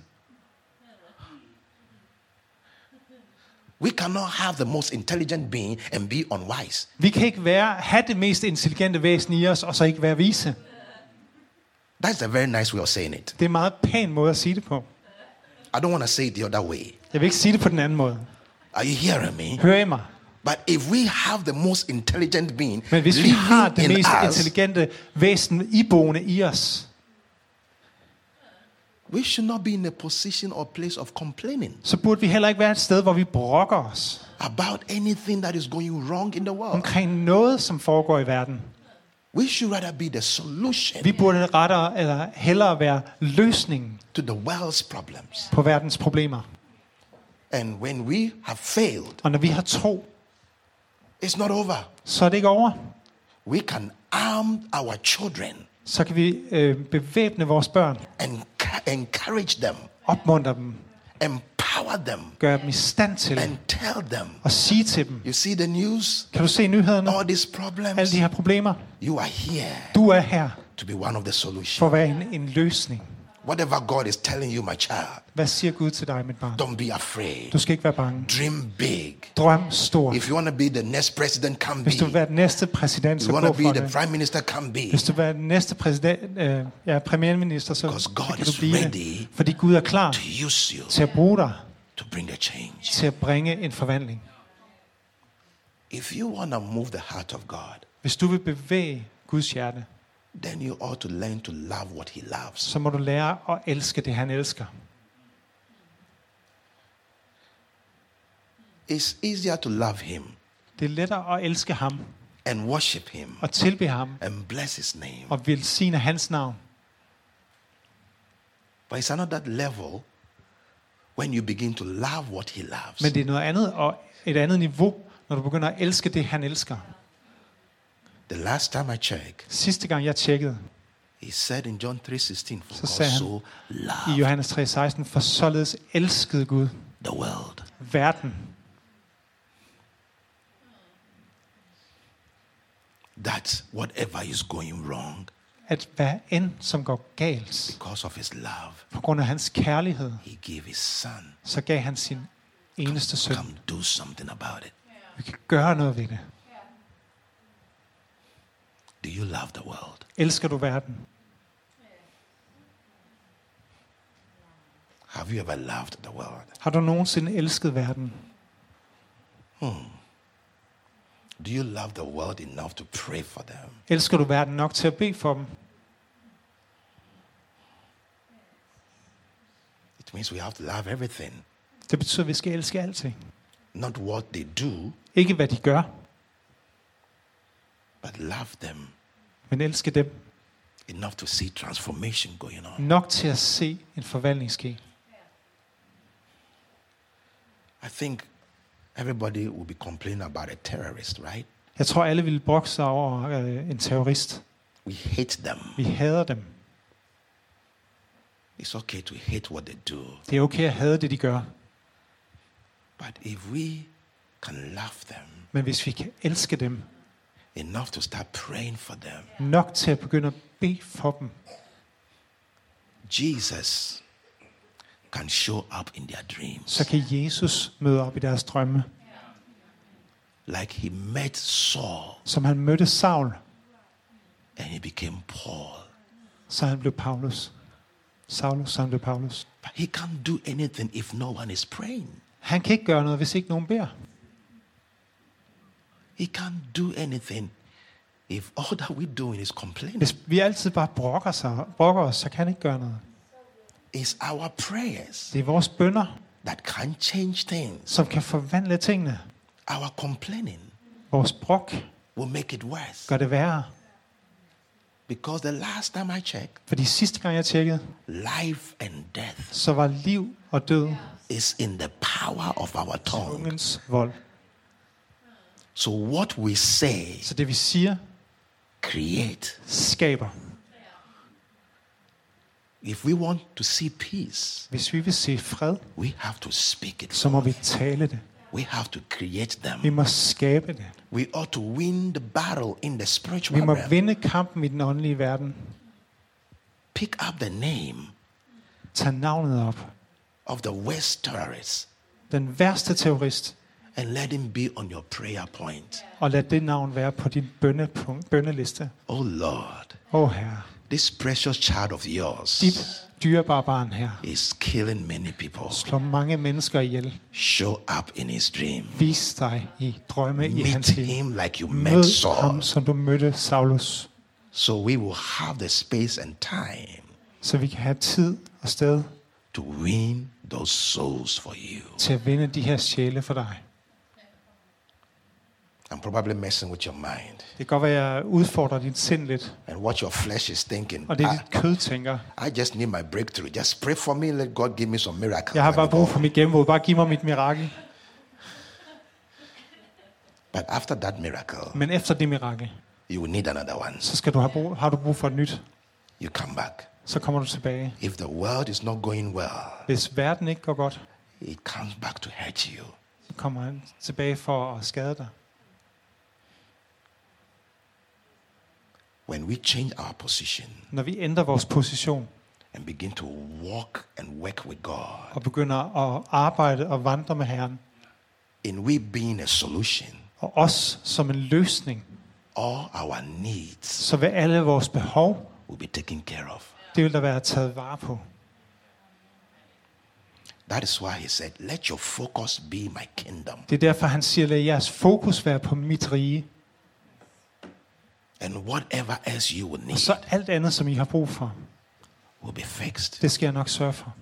We cannot have the most intelligent being and be unwise. Vi kan ikke have det mest intelligente væsen i os, og så ikke være vise. That's a very nice way of saying it. Det er en meget pæn måde at sige det på. I don't want to say it the other way. Jeg vil ikke sige det på den anden måde. Are you hearing me? Hører I mig? But if we have the most intelligent being Men hvis vi har det living in mest us, intelligente væsen iboende i os, we should not be in a position or place of complaining så burde vi heller ikke være et sted, hvor vi brokker os about anything that is going wrong in the world. omkring noget, som foregår i verden. We should rather be the solution Vi burde hellere være løsningen to the world's problems. på verdens problemer. And when we have failed, Og når vi har tro, it's not over. så er det ikke over. We can arm our children Så kan vi bevæbne vores børn, and encourage them, opmuntre dem, empower them, gøre dem i stand til and tell them. og sige til dem, You see the news? kan du se nyhederne? All these Alle problems. de her problemer. You are here Du er her to be one of the solutions. for at være en løsning. Whatever God is telling you, my child, Hvad siger Gud til dig, mit barn? don't be afraid. Du skal ikke være bange. Dream big. Drøm stort. If you want to be the next president, can be. Hvis du vil være den næste præsident, If så you gå want to for be the det. prime minister, can be. Hvis du vil være den næste premierminister, så Because God kan du is blive ready det. Fordi Gud er klar To use you til at bruge dig, to bring a change. til at bringe en forvandling. If you want to move the heart of God, Hvis du vil bevæge Guds hjerte, then you ought to learn to love what He loves. så må du lære at elske det, han elsker. It's easier to love Him Det er lettere at elske ham and worship Him og tilbe ham and bless His name. og velsigne hans navn. But it's another level when you begin to love what He loves. Men det er noget andet og et andet niveau, når du begynder at elske det, han elsker. The last time I checked, Sidste gang jeg tjekkede, He said in John 3:16, Så for God sagde han so i loved Johannes 3:16, for således elskede Gud the world. verden, That whatever is going wrong, at hvad end som går galt, because of His love, på grund af hans kærlighed, He gave His Son. så gav han sin eneste søn. Come do something about it. Vi kan gøre noget ved det. Do you love the world? Elsker du verden? Have you ever loved the world? Har du nogensinde elsket verden? Do you love the world enough to pray for them? Elsker du verden nok til at bede for dem? It means we have to love everything. Det betyder, at vi skal elske alting. Not what they do, Ikke hvad de gør, but love them Men elske dem. Enough to see transformation going on. Nok til at se en forvandling ske. I think everybody will be complaining about a terrorist, right? Jeg tror, alle ville brokke sig over en terrorist. We hate them. Vi hader dem. It's okay to hate what they do. Det er okay at hade det, de gør. But if we can love them Men hvis vi kan elske dem, enough to start praying for them, nok til at begynde at bede for dem, Jesus can show up in their dreams. så kan Jesus møde op i deres drømme. Like he met Saul Som han mødte Saul, and he became Paul. så han blev Paulus. Saulus, så han blev Paulus. But he can't do anything if no one is praying. Han kan ikke gøre noget, hvis ikke nogen beder. He can't do anything if all that we're doing is complaining. Hvis vi altid bare brokker os, så kan han ikke gøre noget. It's our prayers Det er vores bønner, that can change things. som kan forvandle tingene. Our complaining Vores brok will make it worse. gør det værre. Because the last time I checked, Fordi sidste gang jeg tjekkede, life and death så var liv og død is in the power of our tongue. tungens vold. So what we say Så det vi siger, create. skaber. If we want to see peace, Hvis vi vil se fred, we have to speak it. så må vi tale det. We have to create Vi them. må skabe det. We ought to win the battle in the Vi spiritual må realm. vinde kampen i den åndelige verden. Pick up the name Tag navnet op. of the worst terrorist Den værste terrorist, and let him be on your prayer point. og lad det navn være på din bønneliste. Oh Lord, Herre, this precious child of yours dit dyrebare barn her is killing many people. slår mange mennesker ihjel. Show up in his dream. Vis dig i drømme i Meet hans liv. him like you met Mød Saul. ham, som du mødte Saulus. So we will have the space and time Så vi kan have tid og sted to win those souls for you. til at vinde de her sjæle for dig. I'm probably messing with your mind. Det kan godt være, at jeg udfordrer dit sind lidt. And what your flesh is thinking. Og det er dit kød tænker. I just need my breakthrough. Just pray for me. Let God give me some miracle. Jeg har bare brug for mit gennembrud. Bare giv mig mit mirakel. But after that miracle, Men efter det mirakel, you will need another one. så skal har du brug for et nyt. You come back. Så kommer du tilbage. If the world is not going well, Hvis verden ikke går godt, it comes back to hurt you. så kommer han tilbage for at skade dig. When we change our position Når vi ændrer vores position and begin to walk and work with God, og begynder at arbejde og vandre med Herren, in we being a solution, og os som en løsning, all our needs så vil alle vores behov, will be taken care of. det vil der være taget vare på. That is why he said, let your focus be my kingdom. Det er derfor, han siger, lad jeres fokus være på mit rige. And whatever else you will Og need så alt andet, som I har brug for, will be fixed. det skal jeg nok sørge for.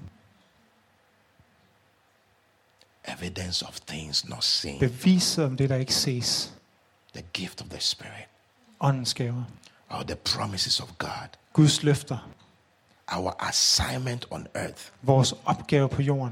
Evidence of things not seen. Beviset om det, der ikke ses. The gift of the Spirit. Åndens gaver. Or the promises of God. Guds løfter. Our assignment on earth. Vores opgave på jorden.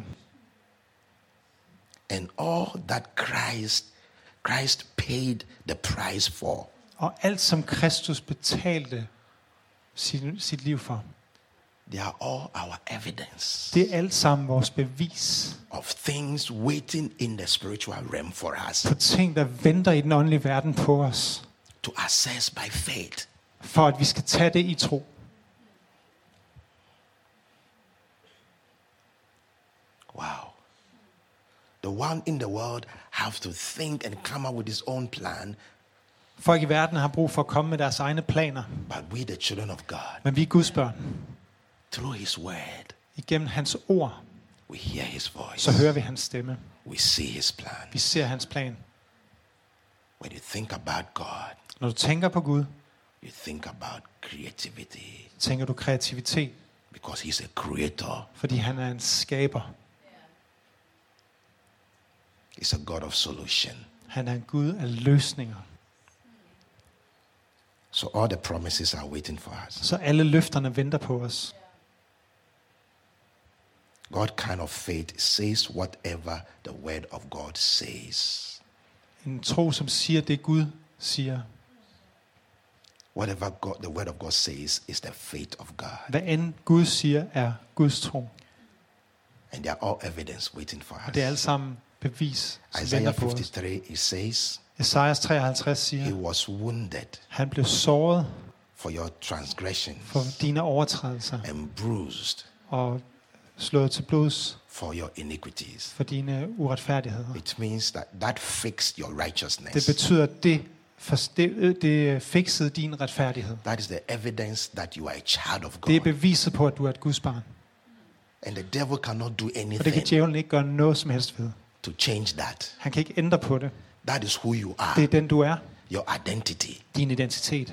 And all that Christ paid the price for. Og alt, som Kristus betalte sit liv for. They are all our evidence. Det er alt sammen vores bevis of things waiting in the spiritual realm for us. på ting, der venter i den åndelige verden på os. To access by faith. For at vi skal tage det i tro. Wow. The one in the world have to think and come up with his own plan. Folk i verden har brug for at komme med deres egne planer. But we, the children of God, Men vi er Guds børn. through his word, Igennem hans ord, we hear his voice. så hører vi hans stemme. We see his plan. Vi ser hans plan. When you think about God, Når du tænker på Gud, you think about creativity. tænker du kreativitet. Because he's a creator. Fordi han er en skaber. He's a God of solution. Han er en Gud af løsninger. So all the promises are waiting for us. Så alle løfterne venter på os. God kind of faith says whatever the word of God says. En tro, som siger det Gud siger. Whatever the word of God says is the faith of God. Hvad end Gud siger, er Guds tro. And they are all evidence waiting for Og det er us. alle sammen bevis, som Isaiah venter på os. 53, it says, Esajas 53 he siger, was wounded han blev såret for your transgressions for dine overtrædelser and bruised og slået til blods for your iniquities. for dine uretfærdigheder. It means that fixed your Det righteousness. betyder, at det fiksede din retfærdighed. That is the evidence that you are a child of Det er God. beviset på, at du er et Guds barn. And the devil cannot do Og det kan anything djævlen ikke gøre noget som helst ved. to change that. Han kan ikke ændre på det. That is who you Det are, er den, du er. your identity. Din identitet.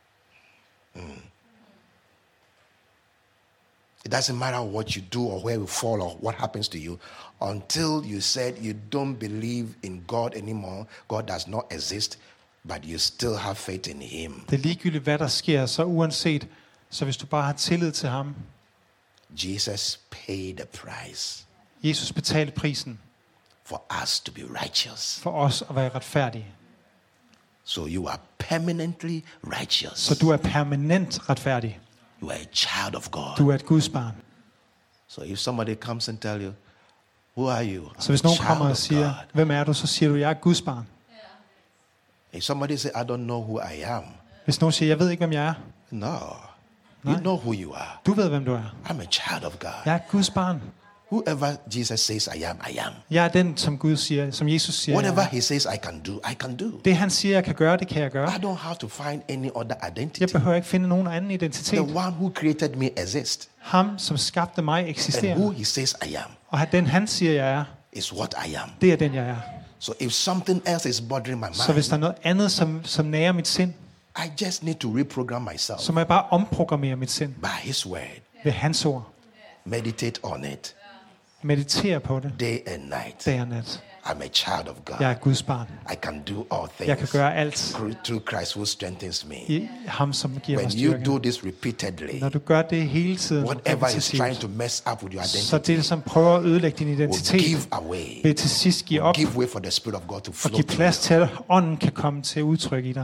It doesn't matter what you do or where you fall or what happens to you until you said you don't believe in God anymore. God does not exist, but you still have faith in him. Det er ligegyldigt, hvad der sker, så uanset. Så hvis du bare har tillid til ham. Jesus paid the price Jesus betalte prisen for us to be righteous. for os at være retfærdige. So you are permanently righteous. Så du er permanent retfærdig. You are a child of God. Du er et Guds barn. So if somebody comes and tell you, who are you? Så hvis I'm a nogen child kommer og of siger, God. hvem er du, så siger du, jeg er et Guds barn. If somebody say, I don't know who I am. Hvis nogen siger, jeg ved ikke, hvem jeg er. No. You know who you are. Du ved, hvem du er. I'm a child of God. Jeg er et Guds barn. Whoever Jesus says I am, I am. Jeg er den, som Gud siger, som Jesus siger. jeg Whatever er. he says I can do, I can do. Det han siger, jeg kan gøre, det kan jeg gøre. I don't have to find any other Jeg identity. behøver ikke finde nogen anden The identitet. one who created me exists. Ham, som skabte mig, And eksisterer. who he says I am Og den han siger, jeg er, is what I am. det er den, jeg er. So if something else is bothering my Så hvis mind, der er noget andet, som nærer mit sind, I just need to reprogram myself så må jeg bare omprogrammere mit sind by his word. ved hans ord. Meditate on it Meditere på det day and night. dag og nat. I'm a child of God. Jeg er Guds barn. I can do all Jeg kan things gøre alt through Christ who strengthens me. i ham, som giver mig When you styrke. do this repeatedly, Når du gør det hele tiden, whatever is repetitivt, trying to mess up with your så identity det, som prøver at ødelægge din will identitet, give away. vil til sidst give op Give way for the Spirit of God to og flow give through plads you. til, at ånden kan komme til udtryk i dig.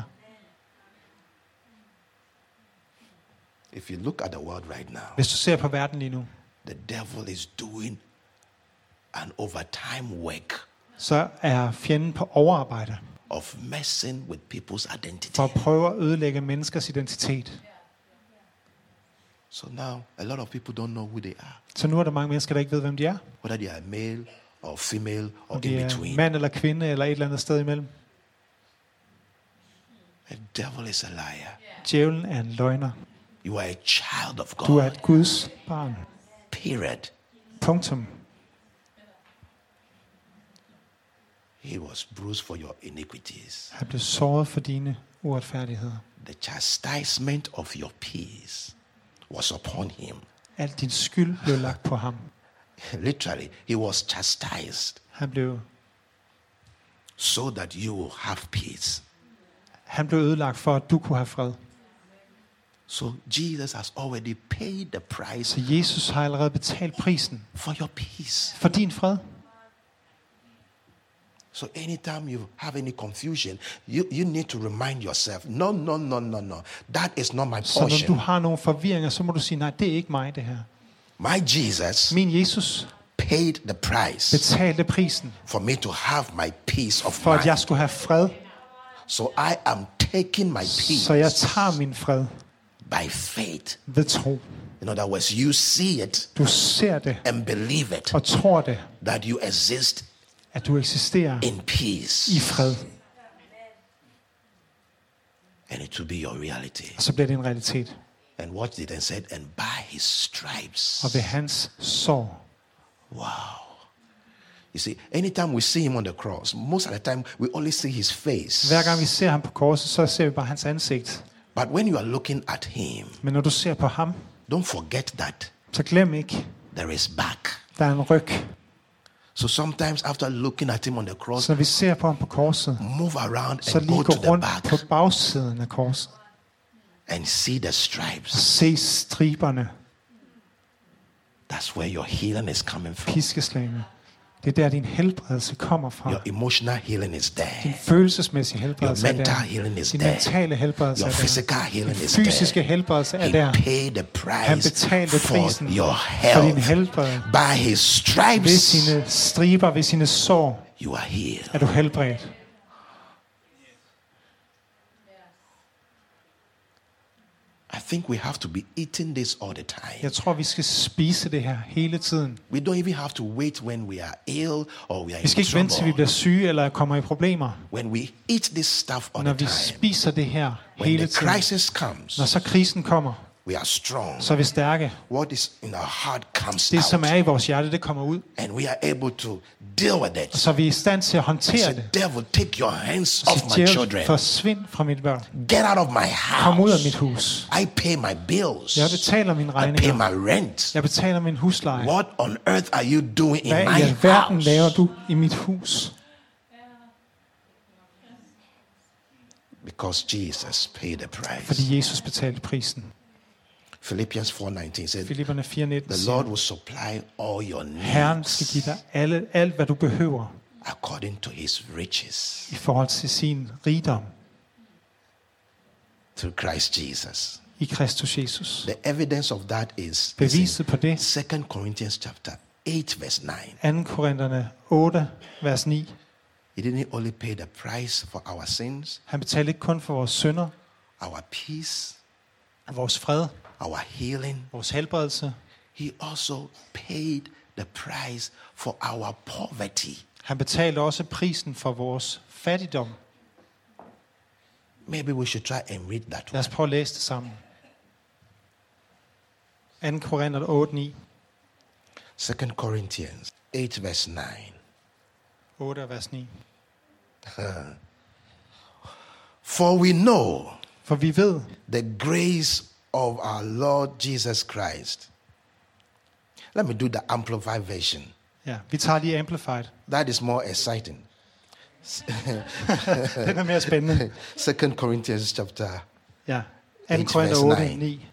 If you look at the world right now, Hvis du ser på verden lige nu, the devil is doing an overtime work så er fjenden på overarbejde of messing with people's identity. for at prøve at ødelægge menneskers identitet. So now, a lot of people don't know who they are, Så nu er der mange mennesker, der ikke ved, hvem de er. whether they are male or female or Om de in er between. mand eller kvinde eller et eller andet sted imellem. The devil is a liar. Djævlen er en løgner. You are a child of Du er God. et Guds barn. Period. Punktum. He was bruised for your iniquities. Han blev såret for dine uretfærdigheder. The chastisement of your peace was upon him. Al din skyld blev lagt på ham. Literally, he was chastised Han blev so that you will have peace. ødelagt for, at du kunne have fred. So Jesus has already paid the price Så Jesus har allerede betalt prisen for your peace. for din fred. So anytime you have any confusion, you need to remind yourself, no. That is not my Så når du portion. har nogle forvirringer, så må du sige, nej, det er ikke mig, det her. My Jesus Min Jesus paid the price betalte prisen for me to have my peace of for, at jeg mind. skulle have fred. So I am taking my Så jeg peace tager min fred by faith. ved tro. In other words, you see it Du ser det and believe it, og tror det, that you exist at du eksisterer in peace, i fred. and it will be your reality. Og så bliver det en realitet. And watch it and said, and by his stripes. Og ved hans sår. Wow. You see, anytime we see him on the cross, most of the time we only see his face. Hver gang vi ser ham på korset, så ser vi bare hans ansigt. But when you are looking at him, Men når du ser på ham, don't forget that så glem ikke, there is back. der er en ryg. So sometimes after looking at him on the cross, Så når vi ser på ham på korset, move around så and lige go gå to the rundt back. på bagsiden af korset. and see the stripes. Se striberne, That's where your healing is coming from. piskeslagene. Det er der, din helbredelse kommer fra. Your emotional healing is Din there. følelsesmæssige Your helbredelse er mental der. healing is Din there. mentale helbredelse Your er der. physical healing Din is fysiske there. helbredelse er He der. paid the Han price betalte for prisen your for din health. helbred. By his Ved stripes, sine striber, ved sine sår, you are healed. er du helbredt. I think we have to be eating this all the time. Jeg tror, vi skal spise det her hele tiden. We don't even have to wait when we are ill or we are Vi skal in ikke vente, til vi trouble. bliver syge eller kommer i problemer. When we eat this stuff all Når the vi time, spiser det her when hele the tiden, crisis comes, når så krisen kommer, we are strong. så er vi stærke. What is in our heart comes Det, som out, er i vores hjerte, det kommer ud. and we are able to deal with Og it. så er vi i stand til at I håndtere said, det. devil, take your hands off Så my djævel, children. forsvind fra mit børn. Get out of my Kom ud af house. mit hus. I pay my bills. Jeg betaler mine I pay regninger. my rent. Jeg betaler min husleje. What on earth are you doing in Hvad my i alverden house? laver du i mit hus? Because Jesus paid the price. Fordi Jesus betalte prisen. Philippians 4:19 said, Filipperne 4:19 the siger, Lord will supply all your Herren skal give needs dig alt, hvad du behøver according to his riches i forhold til sin rigdom through Christ Jesus. i Kristus Jesus. The evidence of that is Beviset på det, 2 Corinthians chapter 8 verse 9. 2. Korinterne 8, vers 9. He didn't only pay the price for our sins, Han betalte ikke kun for vores synder, our peace, vores fred, our healing. vores helbredelse. He also paid the price for our poverty. Han betalte også prisen for vores fattigdom. Maybe we should try and read that Lad os one. prøve at læse det sammen. 2. Korinther 8, 9. 2 Corinthians 8 verse 9. 8, vers 9. For we know For vi ved, the grace of our Lord Jesus Christ. Let me do the amplified version. ja, vi tager lige Amplified. That is more exciting. Den er mere spændende. 2 Corinthians chapter Ja, 8, 2. Korinther vers 8, 9. 9.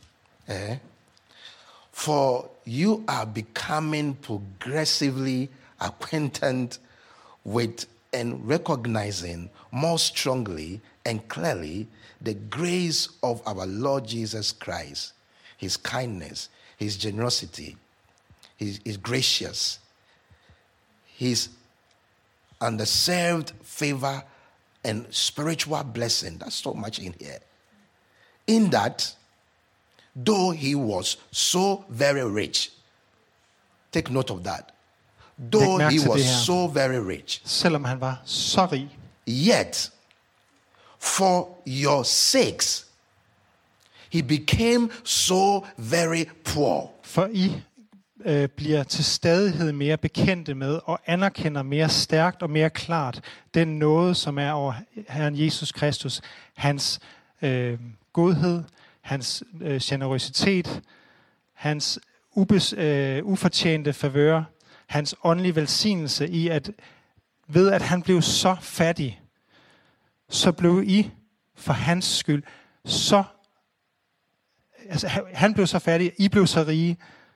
For you are becoming progressively acquainted with and recognizing more strongly and clearly the grace of our Lord Jesus Christ, his kindness, his generosity, his gracious, his undeserved favor and spiritual blessing. That's so much in here. In that, though he was so very rich, take note of that. Though mærke he til was det her. so very rich, Selvom han var så rig, yet for your sakes, he became so very poor. for I bliver til stadighed mere bekendte med og anerkender mere stærkt og mere klart den nåde, som er over Herren Jesus Kristus, hans godhed, hans generøsitet, hans ufortjente favør, hans åndelige velsignelse i, at ved at han blev så fattig, så blev I for hans skyld så, altså han blev så fattig, I blev så rige,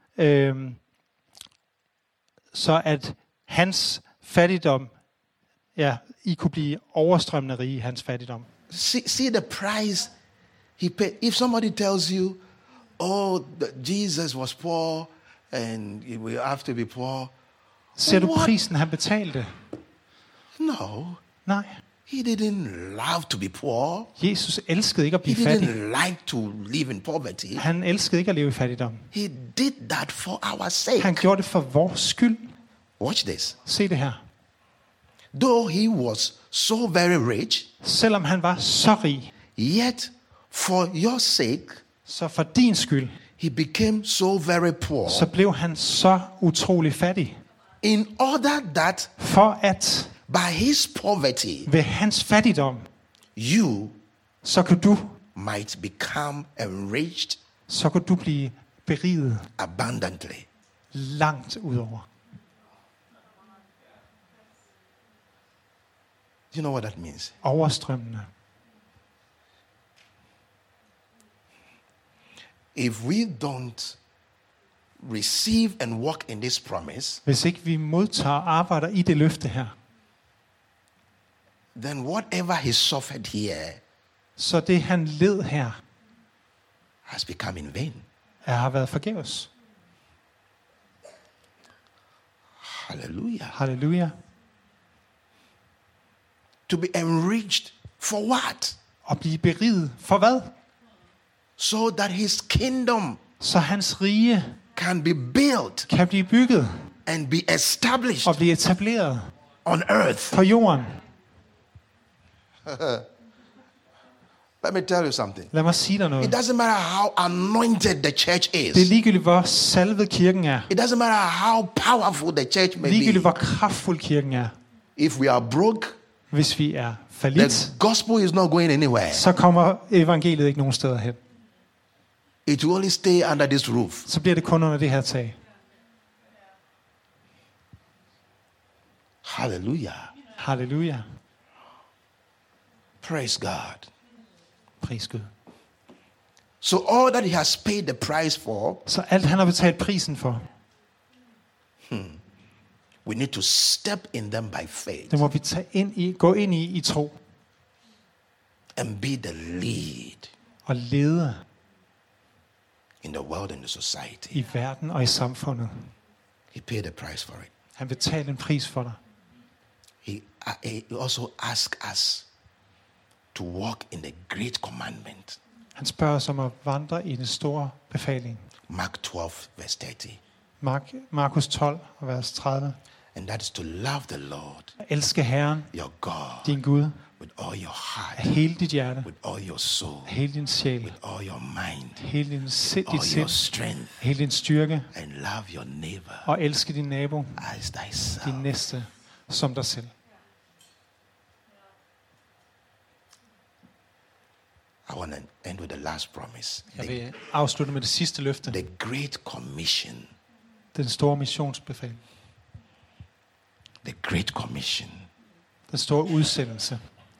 så at hans fattigdom, ja, I kunne blive overstrømmende rige i hans fattigdom. See the price he paid. If somebody tells you, oh, Jesus was poor and we have to be poor. Ser du What? prisen, han betalte? No, Nej. he didn't love to be poor. Jesus elskede ikke at He blive fattig. didn't like to live in poverty. Han elskede ikke at leve i fattigdom. He did that for our sake. Han gjorde det for vores skyld. Watch this. Se det her. Though he was so very rich, Selvom han var så rig, yet for your sake, så for din skyld, he became so very poor. så blev han så utrolig fattig. In order that For at by his poverty, ved hans fattigdom, you så kan du, might become enriched så kan du blive beriget abundantly. langt udover. You know what that means? Overstrømmende. if we don't receive and walk in this promise, Hvis ikke vi modtager og arbejder i det løfte her, then whatever he suffered here så det han led her, has become in vain. har været forgæves. Hallelujah. Halleluja. To be enriched for what? Og blive beriget for hvad? So that his kingdom Så hans rige can be built kan blive bygget and be established og blive etableret on earth. på jorden. Let me tell you something. Lad mig sige dig It noget. doesn't matter how anointed the church Det er is. ligegyldigt, hvor salvet kirken er. It doesn't matter how powerful the church may Ligegyldigt, be. hvor kraftfuld kirken er. If we are broke, Hvis vi er the fallit, gospel is not going anywhere. så kommer evangeliet ikke nogen steder hen. It will only stay under this roof. Så bliver det kun under det her tag. Hallelujah. Halleluja. Praise God. Pris Gud. So all that he has paid the price for, Så alt han har betalt prisen for, we need to step in them by faith det må vi gå ind i tro and be the lead og lede in the world and the society. i verden og i samfundet. He paid the price for it. Han betalte en pris for dig. He also asked us to walk in the great commandment. Han spørger os om at vandre i den store befaling. Mark 12, verse 30. Markus 12, vers 30. And that is to love the Lord, At elske Herren, your God, din Gud, with all your af heart, hele dit hjerte, with all your soul, af hele din sjæl, with all your mind, hele dit all your sind, strength, hele din styrke, and love your neighbor og elske din nabo, as thyself. din næste, som dig selv. I want to end with the last promise. Jeg vil afslutte med det sidste løfte. The Great Commission. Den store missionsbefaling. The Great Commission. Den store udsendelse.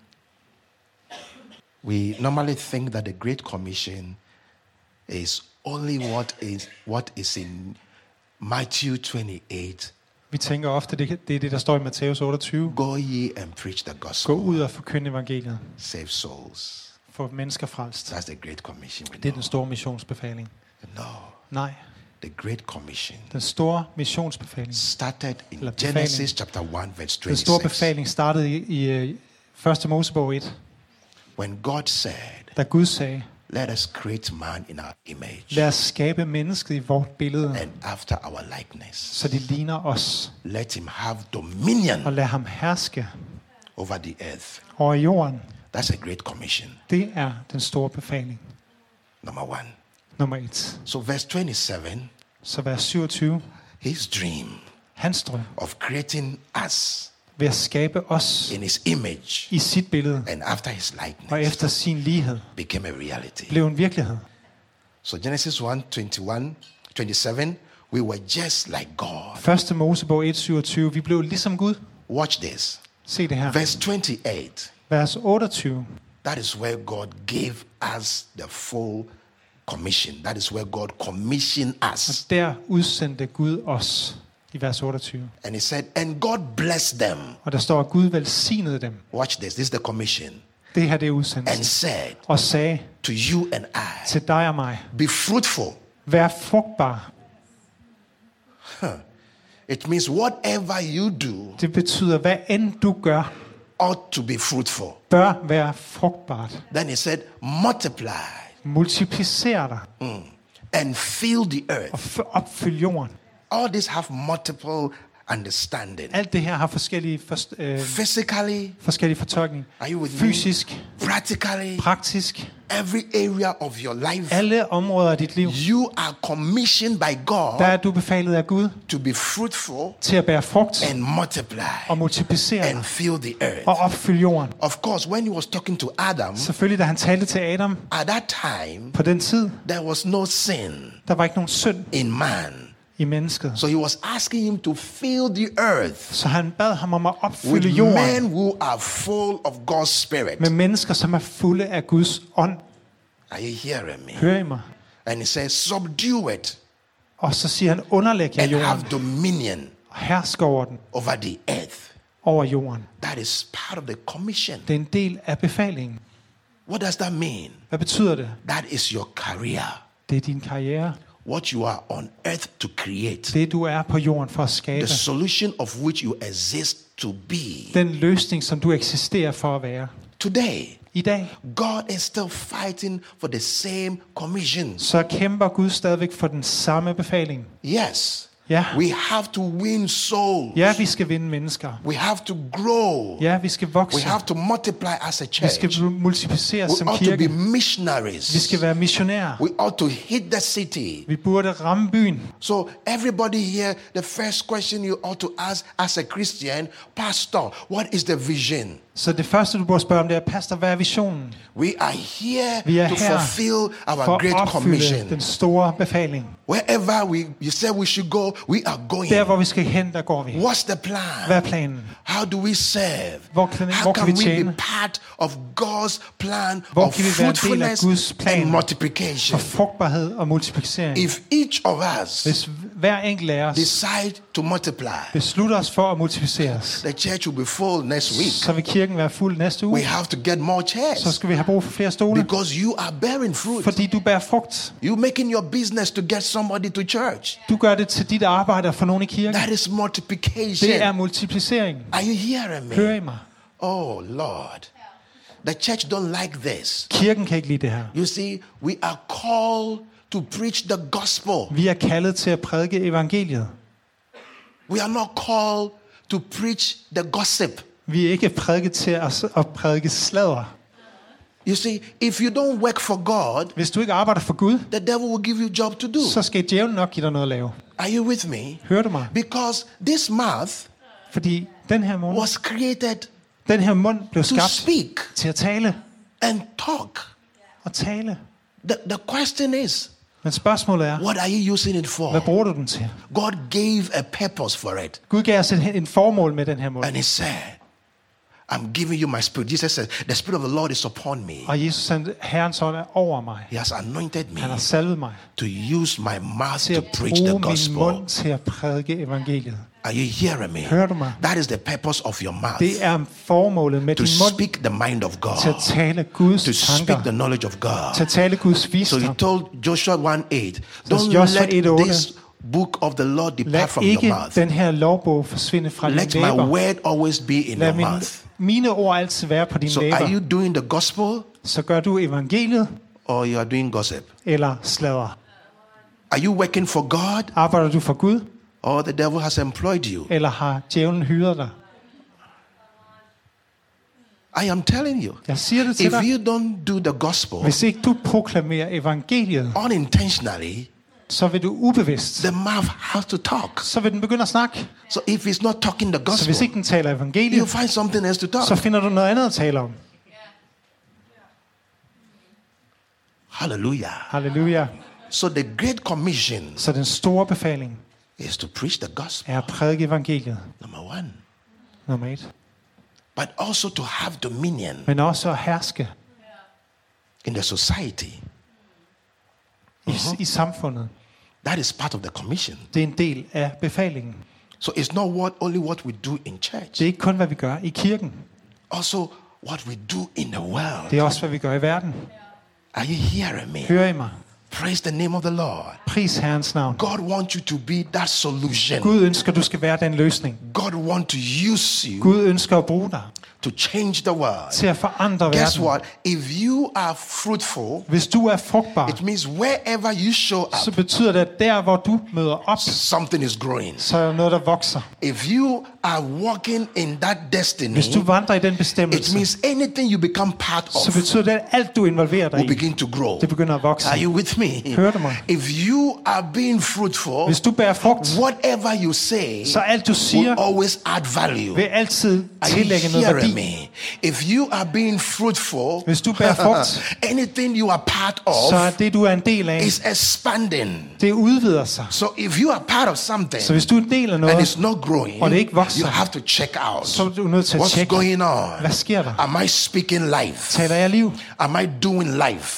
We normally think that the Great Commission is only what is in Matthew 28. Vi tænker ofte, det er det, der står i Matthæus 28. Go ye and preach the Gå gospel. ud og forkynde evangeliet. Save souls. Få mennesker frelst. That's the Great Commission. We Det er know. den store missionsbefaling. No. Nej, The Great Commission den store missionsbefaling. started in Eller befaling. Genesis chapter 1, verse Den store 26. befaling startede i 1. Mosebog 1, When God said, da Gud sagde, let us create man in our image lad os skabe mennesket i vort billede, and after our likeness. så de ligner os, Let him have dominion og lad ham herske over the earth. over jorden. That's a great commission. Det er den store befaling. Number 1. Nummer 1. So verse 27, Så vers 27. his dream Hans drøm of creating us ved at skabe os in his image i sit billede and after his og likeness efter sin lighed became a reality. blev en virkelighed. So Genesis 1, 27, we were just like God. 1. Mosebog 1:27. Vi blev ligesom Gud. Watch this. Se det her. Verse 28, Vers 28. that is where God gave us the full commission. That is where God commissioned us. Og der udsendte Gud os i vers 28. And he said, and God blessed them. Og der står, at Gud velsignede dem. Watch this. This is the commission. Det her det er And udsendelsen. said Og sagde to you and I, til dig og mig, be fruitful. vær frugtbar. It means whatever you do Det betyder, hvad end du gør, ought to be fruitful. bør være frugtbart. Then he said, multiply Multiplicer dig and fill the earth. og opfyld jorden. All this have multiple understanding. Alt det her har forskellige Physically, fortolkning. are you with me? Fysisk, Practically, praktisk, every area of your life, alle områder af dit liv. you are commissioned by Der God er du befalet af Gud to be fruitful til at bære frugt and multiply og multiplicere and dig fill the earth. og opfylde jorden. Of course, when he was talking to Adam, Selvfølgelig, da han talte til Adam at that time, på den tid, there was no sin der var ikke nogen synd in man. i mennesket. So he was asking him to fill the earth Så han bad ham om at opfylde with jorden men who are full of God's Spirit. med mennesker, som er fulde af Guds ånd. Are you hearing me? Hører I mig? And he says, subdue it Og så siger han, underlæg jer and have jorden, dominion og hersk over den, over the earth. over jorden. That is part of the commission. Det er en del af befalingen. What does that mean? Hvad betyder det? That is your career. Det er din karriere. What you are on earth to create. Det du er på jorden for at skabe. The solution of which you exist to be. Den løsning, som du eksisterer for at være. Today, I dag, God is still fighting for the same commission. så kæmper Gud stadigvæk for den samme befaling. Yes. Ja. We have to win souls. Ja, vi skal vinde mennesker. We have to grow. Ja, vi skal vokse. We have to multiply as a Vi church. skal multiplicere We som ought to be kirke. missionaries. Vi skal være missionærer. We ought to hit the city. Vi burde ramme byen. So everybody here, the first question you ought to ask as a Christian, Pastor, what is the vision? Så det første, du burde spørge om, det er, pastor, hvad er visionen? We are here Vi er to her fulfill our for great at opfylde commission. den store befaling. Wherever you say we should go, we are going. Der, hvor vi skal hen, der går vi. What's the plan? Hvad er planen? How do we serve? Hvor How kan can vi we be tjene? part of God's plan Hvor of kan vi være en del af fruitfulness Guds plan and multiplication? for frugtbarhed og multiplicering? If each of us Hvis hver enkelt af os decide to multiply, beslutter os for at multiplicere os, the church will be full next week. så vil kirken være fuld næste We uge. have to get more Så chairs skal vi have brug for flere stole, because you are bearing fruit. fordi du bærer frugt. You're making your business to get somebody to church. Du gør det til dit arbejde for nogen i kirken. That is Det er multiplication. multiplicering. Are you hearing Hører me? I mig? Oh Lord. The church don't like this. Kirken kan ikke lide det her. You see, we are called to preach the gospel. Vi er kaldet til at prædike evangeliet. We are not called to preach the gossip. Vi er ikke prædiket til at prædike sladder. You see, if you don't work for God, Hvis du ikke arbejder for Gud, the devil will give you a job to do. så skal djævlen nok give dig noget at lave. Are you with me? Hører du mig? Because this mouth Fordi den her mund, was created blev to skabt speak til at tale and talk. og tale. The question is, Men spørgsmålet er, what are you using it hvad for? bruger du den til? God gave a purpose for it. Gud gav os en formål med den her mund. And he said, I'm giving you my spirit. Jesus says, the spirit of the Lord is upon me. Og Jesus, Herrens ånd er over mig. He has anointed me Han har salvet mig to use my mouth til to at preach the bruge min gospel. mund til at prædike evangeliet. Are you hearing me? Hører du mig? That is the purpose of your mouth. Det er formålet med To din mund speak the mind of til at God. tale Guds To speak tanker, the knowledge of God. til at tale Guds So he visdom. told Joshua 1:8, don't Joshua let 1:8, this book of the Lord depart Lad from your ikke mouth. den her lovbog forsvinde fra dine Let my læber. word always be in Lad your mouth. mine ord altid være på dine So are you læber. doing the gospel Så gør du evangeliet or you are doing gossip? eller sladder. Are you working for God Arbejder du for Gud, or the devil has employed you? eller har djævlen hyret dig? I am telling you, Jeg siger det til if dig. you don't do the gospel Hvis ikke du proklamerer evangeliet, unintentionally, så vil du ubevidst, the mouth has to talk. så vil den begynde at snakke. So if it's not talking the Så hvis gospel, ikke den taler you evangeliet, find something else to så talk. finder du noget andet at tale om. Hallelujah. Halleluja. So the great commission Så den store befaling is to preach the gospel. er at prædike evangeliet, Number one. nummer 1. But also to have dominion Men også at herske in the society. i samfundet. That is part of the commission. Det er en del af befalingen. So it's not only what we do in church, Det er ikke kun, hvad vi gør i kirken. also what we do in the world. Det er også, hvad vi gør i verden. Are you hearing me? Hører I mig? Praise the name of the Lord. Pris Herrens navn. God wants you to be that solution. Gud ønsker, du skal være den løsning. God wants to use you Gud ønsker at bruge dig to change the world. til at forandre Guess verden. what? If you are fruitful, Hvis du er frugtbar, it means wherever you show så up, betyder det, at der, hvor du møder op, something is growing. så er der noget, der vokser. If you are walking in that destiny, Hvis du vandrer i den it bestemmelse, means anything you become part så of betyder det, at alt du involverer dig will i, begin to grow. det begynder at vokse. Are you with me? Hører du mig? If you are being fruitful, Hvis du bærer frugt, whatever you say så alt du will siger, always add value. vil altid Are you tillægge noget hearing værdi. me? If you are being fruitful, Hvis du bærer frugt, anything you are part så er of det, du er en del af, is expanding. det udvider sig. So if you are part of something Så hvis du er en del af and noget, it's not growing, og det ikke vokser, you have to check out. så er du nødt til at What's tjekke, going on? hvad sker der? Am I speaking life? Taler jeg liv? Am I doing life?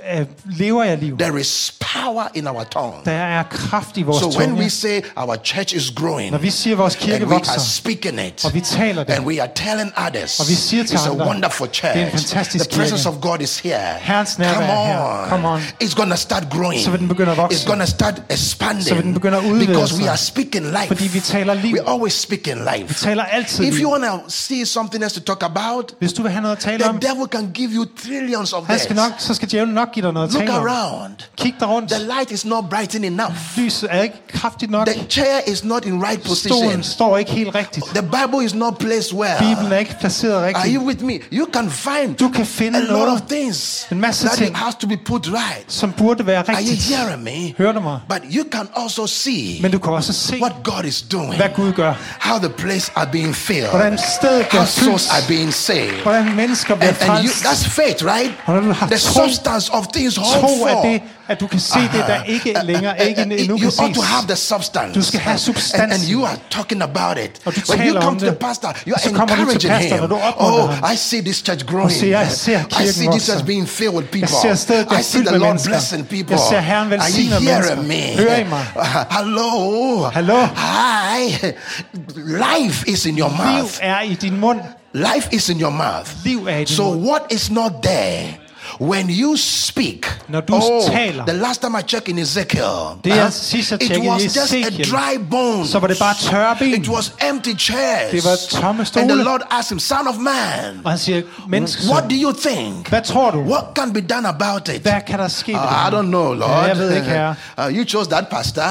lever jeg liv. There is power in our tongue. Der er kraft i vores So when we tunge. say our church is growing, Når vi siger, at vores kirke and we are vokser, speaking it, og vi taler det, and we are telling others, og vi siger til it's a andre, wonderful church. det er en fantastisk The presence kirke. of God is here. Herrens nærvær er her. Come on. It's gonna start growing. Så vil den begynde at vokse. It's gonna start expanding. Så vil den begynde at udvide Because we sig. are speaking life. Fordi vi taler liv. We always speak in Vi life. taler altid If liv. you want to see something else to talk about, Hvis du vil have noget at tale the om, devil can give you trillions of så skal djævlen nok give dig noget at Look tale om. around. Kig dig rundt. The light is not bright enough. Lyset er ikke kraftigt nok. The chair is not in right position. Stolen står ikke helt rigtigt. The Bible is not placed well. Bibelen er ikke placeret Are rigtigt. you with me? You can find Du kan finde a lot noget, of things en masse that ting, it has to be put right. som burde være Are you rigtigt. hearing me? Hører du mig? But you can also see Men du kan også se, what God is doing. hvad Gud gør. How the place are being filled. Hvordan stedet bliver How souls fyldt. are being saved. Hvordan mennesker bliver And you, frelst. that's faith, right? Og når du har The tro, substance of things tro hoped er for. det, at du kan se det, der ikke længere ikke endnu You kan ought to ses. have the substance. Du skal have And substansen. you are talking about it. Og du When you taler come om to the det. pastor, you Og så are kommer du til encouraging pastoren, him. og du opmuntrer ham. I see this church growing. siger, jeg ser I kirken see this vokse. church being filled with people. Jeg ser stedet bliver I see fyldt the med Lord mennesker. blessing people. Jeg ser Herren Are velsigner you hearing mennesker? me? Hører I mig? Hello. Hallo? Hi. Life is in your Liv mouth. er i din mund. Life is in your mouth. Liv er i din So mund. what is not there? When you speak, Når du taler. the last time I checked in Ezekiel, Det er sidst jeg it tjekkede was i just a Ezekiel. dry bone. Så var det bare tørre ben. It was empty chairs. Det var tomme And the stole. Lord asked him, son of man, Og han siger, menneskesøn, what do you think? hvad tror du? What can be done about it? Hvad kan der ske? I don't know, Lord. Jeg ved ikke, herre. You chose that pastor.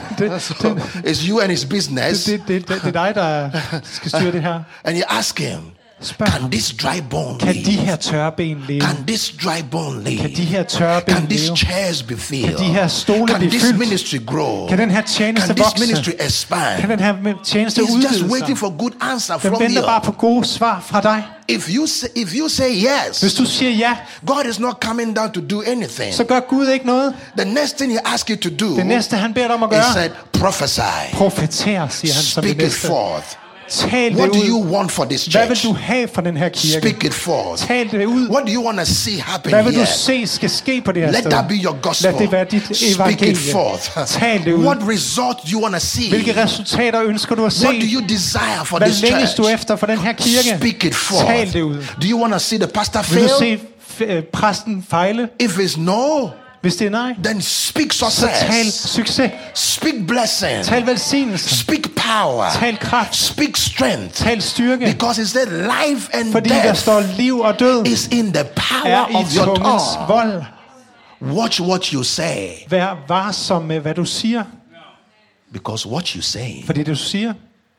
So it's you and his business. Det er dig, der skal styre det her. And you ask him, Spørg can ham, this dry bone kan de live? her tørre ben leve? Can this dry bone live? Kan de her tørre ben Can these leve? chairs be filled? Kan de her stole Can blive this fyldt? ministry grow? Kan den her tjeneste Can this vokse? ministry expand? Kan den her tjeneste He's just udvide waiting sig? for good answer Den from venter you. bare på gode svar fra dig. If you say yes, Hvis du siger ja, God is not coming down to do anything. så gør Gud ikke noget. The next thing he asks you to do, Det næste, han beder dig om at he gøre, said, prophesy. profeter, siger han som det Speak it næste. forth. Tal det What do you ud. want for this Hvad vil church? du have fra den her kirke? Speak it forth. Tal det ud. What do you want to see happen Hvad vil du here? se skal ske på det her Let sted? that be your gospel. Lad det være dit Speak it evangelie. forth. Tal det ud. What result do you want to see? Hvilke resultater ønsker du at se? What do you desire for Hvad this længes du church? efter for den her kirke? Speak it forth. Tal det ud. Do you want to see the pastor Vil du fail? se præsten fejle? If it's no, Hvis det er nej, then speak så tal success. succes. Speak blessing. Tal velsignelse. Speak power. Tal kraft. Speak strength. Tal styrke. Because it said life and Fordi der death står liv og død is in the er power i of your tungens tongue. vold. Watch what you say. Vær varsom med, hvad du siger. Because what you say Fordi det, du siger,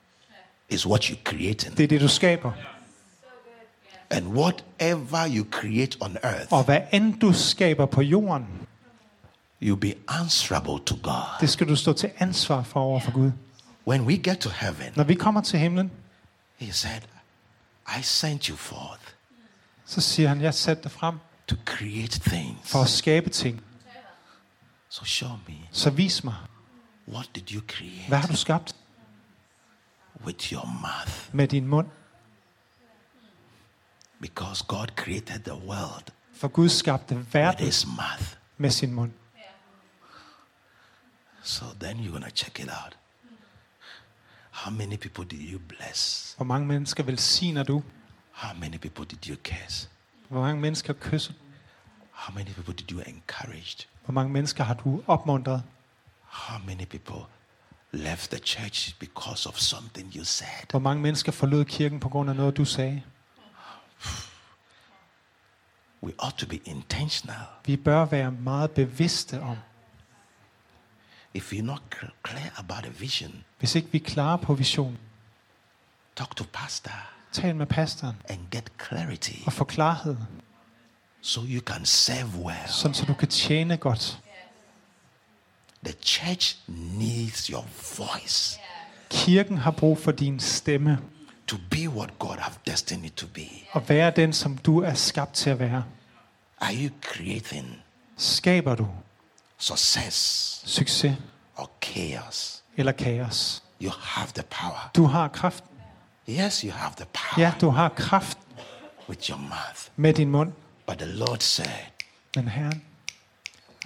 is what you're creating. det er det, du skaber. And whatever you create on earth, Og hvad end du skaber på jorden, you'll be answerable to God. det skal du stå til ansvar for over for Gud. When we get to heaven, Når vi kommer til himlen, he said, I sent you forth så siger han, jeg satte dig frem to create things. for at skabe ting. So show me, Så vis mig, what did you create hvad har du skabt with your mouth? med din mund? Because God created the world For Gud skabte with verden his mouth. med sin mund. So then you're going to check it out. How many people did you bless? Hvor mange mennesker velsigner du? How many people did you kiss? Hvor mange mennesker kysser du? How many people did you encourage? Hvor mange mennesker har du opmuntret? How many people left the church because of something you said? Hvor mange mennesker forlod kirken på grund af noget, du sagde? We ought to be intentional. Vi bør være meget bevidste om, If you're not clear about a vision, hvis ikke vi er klare på visionen, talk to pastor tal med pastoren and get clarity og få klarhed, so you can serve well. sådan så du kan tjene godt. The church needs your voice Kirken har brug for din stemme, to be what God have destined it to be. og være den, som du er skabt til at være. Are you creating Skaber du success succes or chaos? eller kaos? You have the power. Du har kraft. Yes, you have the power Ja, du har kraft with your mouth. med din mund. But the Lord said, Men Herren,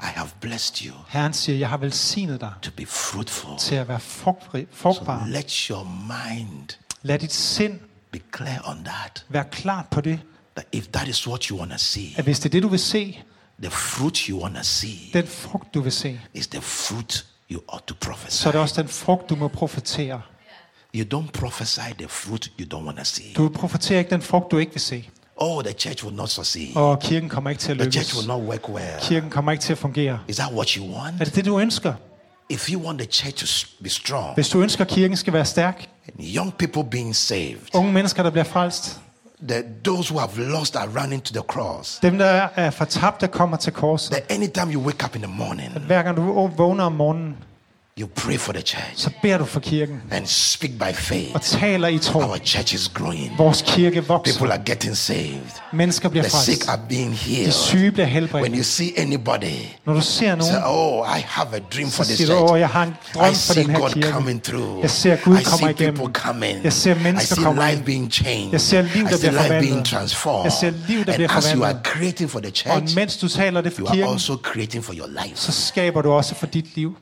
I have blessed you Herren siger, jeg har velsignet dig to be fruitful. til at være frugtbar. Let your mind Lad dit sind be clear on that. være klart på det, That if that is what you want to see, at hvis det er det, du vil se, the fruit you want to see den frugt, du vil se, is the fruit you ought to prophesy. så er det også den frugt, du må profetere. You don't prophesy the fruit you don't want to see. Du profeterer ikke den frugt, du ikke vil se. Oh, the church will not succeed. Og kirken kommer ikke til at The church lykkes. will not work well. Kirken kommer ikke til at fungere. Is that what you Er want? det det, du ønsker? If you want the church to be strong, Hvis du ønsker, at kirken skal være stærk, young people being saved, unge mennesker, der bliver frelst, those who have lost are running to the cross. dem, der er fortabte, kommer til korset. That anytime you wake up in the morning, Hver gang du vågner om morgenen, you pray for the church så beder du for kirken and speak by faith. og taler i tro. Our church is growing. Vores kirke vokser. People are getting saved. Mennesker bliver The sick frelst. are being De healed. syge bliver When helbredt. you see anybody, Når du ser say, nogen, oh, I have a dream for så this siger du, church. jeg har en I drøm for see den her God kirke. coming through. Jeg ser Gud I kommer see igennem. people coming. Jeg ser I mennesker see komme life ind. being changed. Jeg ser liv, I der see bliver life being forvandlet. transformed. Jeg ser liv, der And bliver as you are forvandlet. creating for the Og church, mens du taler det you for are kirken, also creating for your life. så skaber du også for dit liv.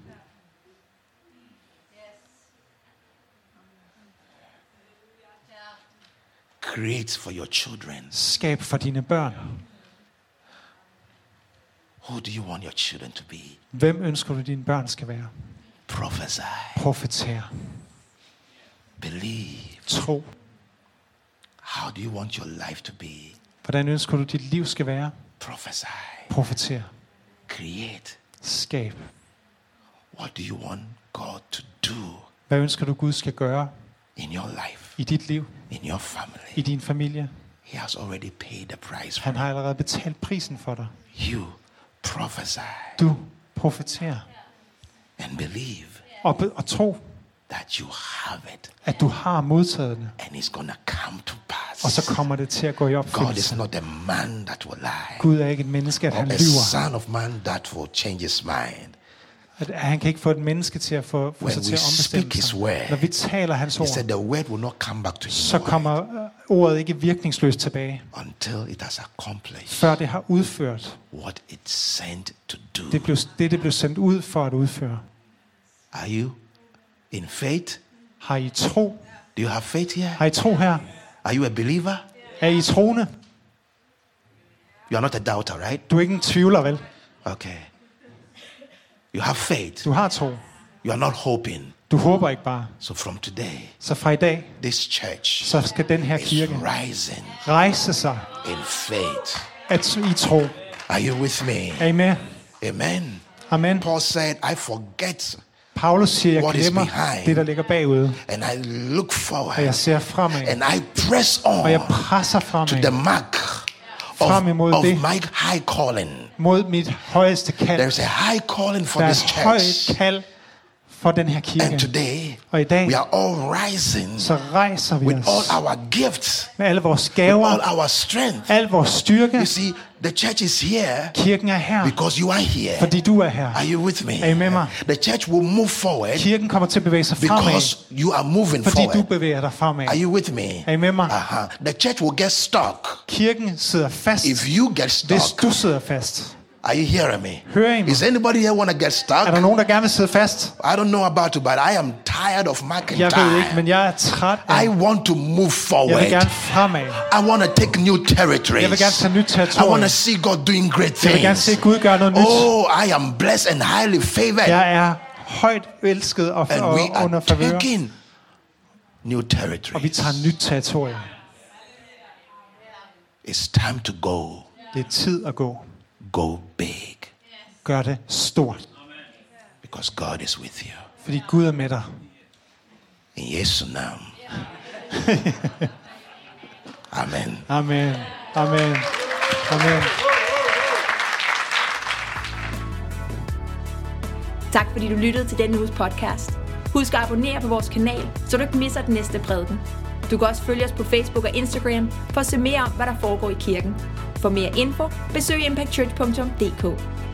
Create for your children. Skab for dine børn. Who do you want your children to be? Hvem ønsker du, dine børn skal være? Prophesy. Profeter. Believe. Tro. How do you want your life to be? Hvordan ønsker du, dit liv skal være? Prophesy. Profeter. Create. Skab. What do you want God to do Hvad ønsker du, Gud skal gøre in your life, i dit liv, in your family? i din familie? He has already paid the price for Han har allerede betalt prisen for dig. you. Prophesy Du profeterer and believe og tro, that you have it at du har modtaget det, and it's gonna come to pass. og så kommer det til at gå i God is opfyldelse. not a man that will lie, Gud er ikke et menneske, at or han a lyver. son of man that will change his mind. At han kan ikke få et menneske til at få When sig til we at ombestemme speak his sig. word, Når vi taler hans He said ord, the word will not come back to him så kommer ordet ikke virkningsløst tilbage, until it has accomplished før det har udført what it's sent to do. det blev sendt ud for at udføre. Are you in faith? Har I tro? Do you have faith here? Har I tro her? Are you a believer? Er I troende? You are not a doubter, right? Du er ikke en tvivler, vel? Okay. You have faith. Du har tro. You are not hoping. Du håber ikke bare. So from today, Så fra i dag, this church så skal den her is kirke rising rejse sig in faith. at I tro. Are you with me? Er I med? Amen. Amen. Paul said, I forget Paulus siger, jeg What is glemmer behind? det, der ligger bagude, and I look og forward jeg ser fremad, and I press og jeg on presser to fremad the mark Frem imod of det. my high calling. mod mit højeste kald. There's a high calling for Der this er højt church. kald for den her And kirke. today, Og i dag, we are all rising så rejser vi with os all our gifts, med alle vores all gaver, our strength. al vores styrke. You see, the church is here Kirken er her, because you are here. fordi du er her. Are you with me? Er I med mig? The church will move forward Kirken kommer til at bevæge sig fremad, because you are moving fordi du forward. bevæger dig fremad. Are you with me? Er I med mig? The church will get stuck Kirken sidder fast, if you get hvis stuck. du sidder fast. Are you hearing me? Hører I mig? Is anybody here want to get Er stuck? der nogen, der gerne vil sidde fast? I don't know about you, but I am tired of marking Jeg ved ikke, time. men jeg er træt af. I want to move Jeg vil forward. gerne fremad. I want to take new territories. Jeg vil gerne tage nyt I want to territorium. see God doing great Jeg vil gerne se things. Gud gøre noget nyt. Oh, I am blessed and highly favored. Jeg er højt elsket og And we under are favør. taking new Og vi territories. tager nyt territorium. It's time to go. Det er tid at gå. Go big. Gør det stort. Because God is with you. Fordi Gud er med dig. In Jesu navn. Amen. Amen. Amen. Amen. Tak fordi du lyttede til denne uges podcast. Husk at abonnere på vores kanal, så du ikke misser den næste prædiken. Du kan også følge os på Facebook og Instagram for at se mere om, hvad der foregår i kirken. For mere info, besøg impactchurch.dk.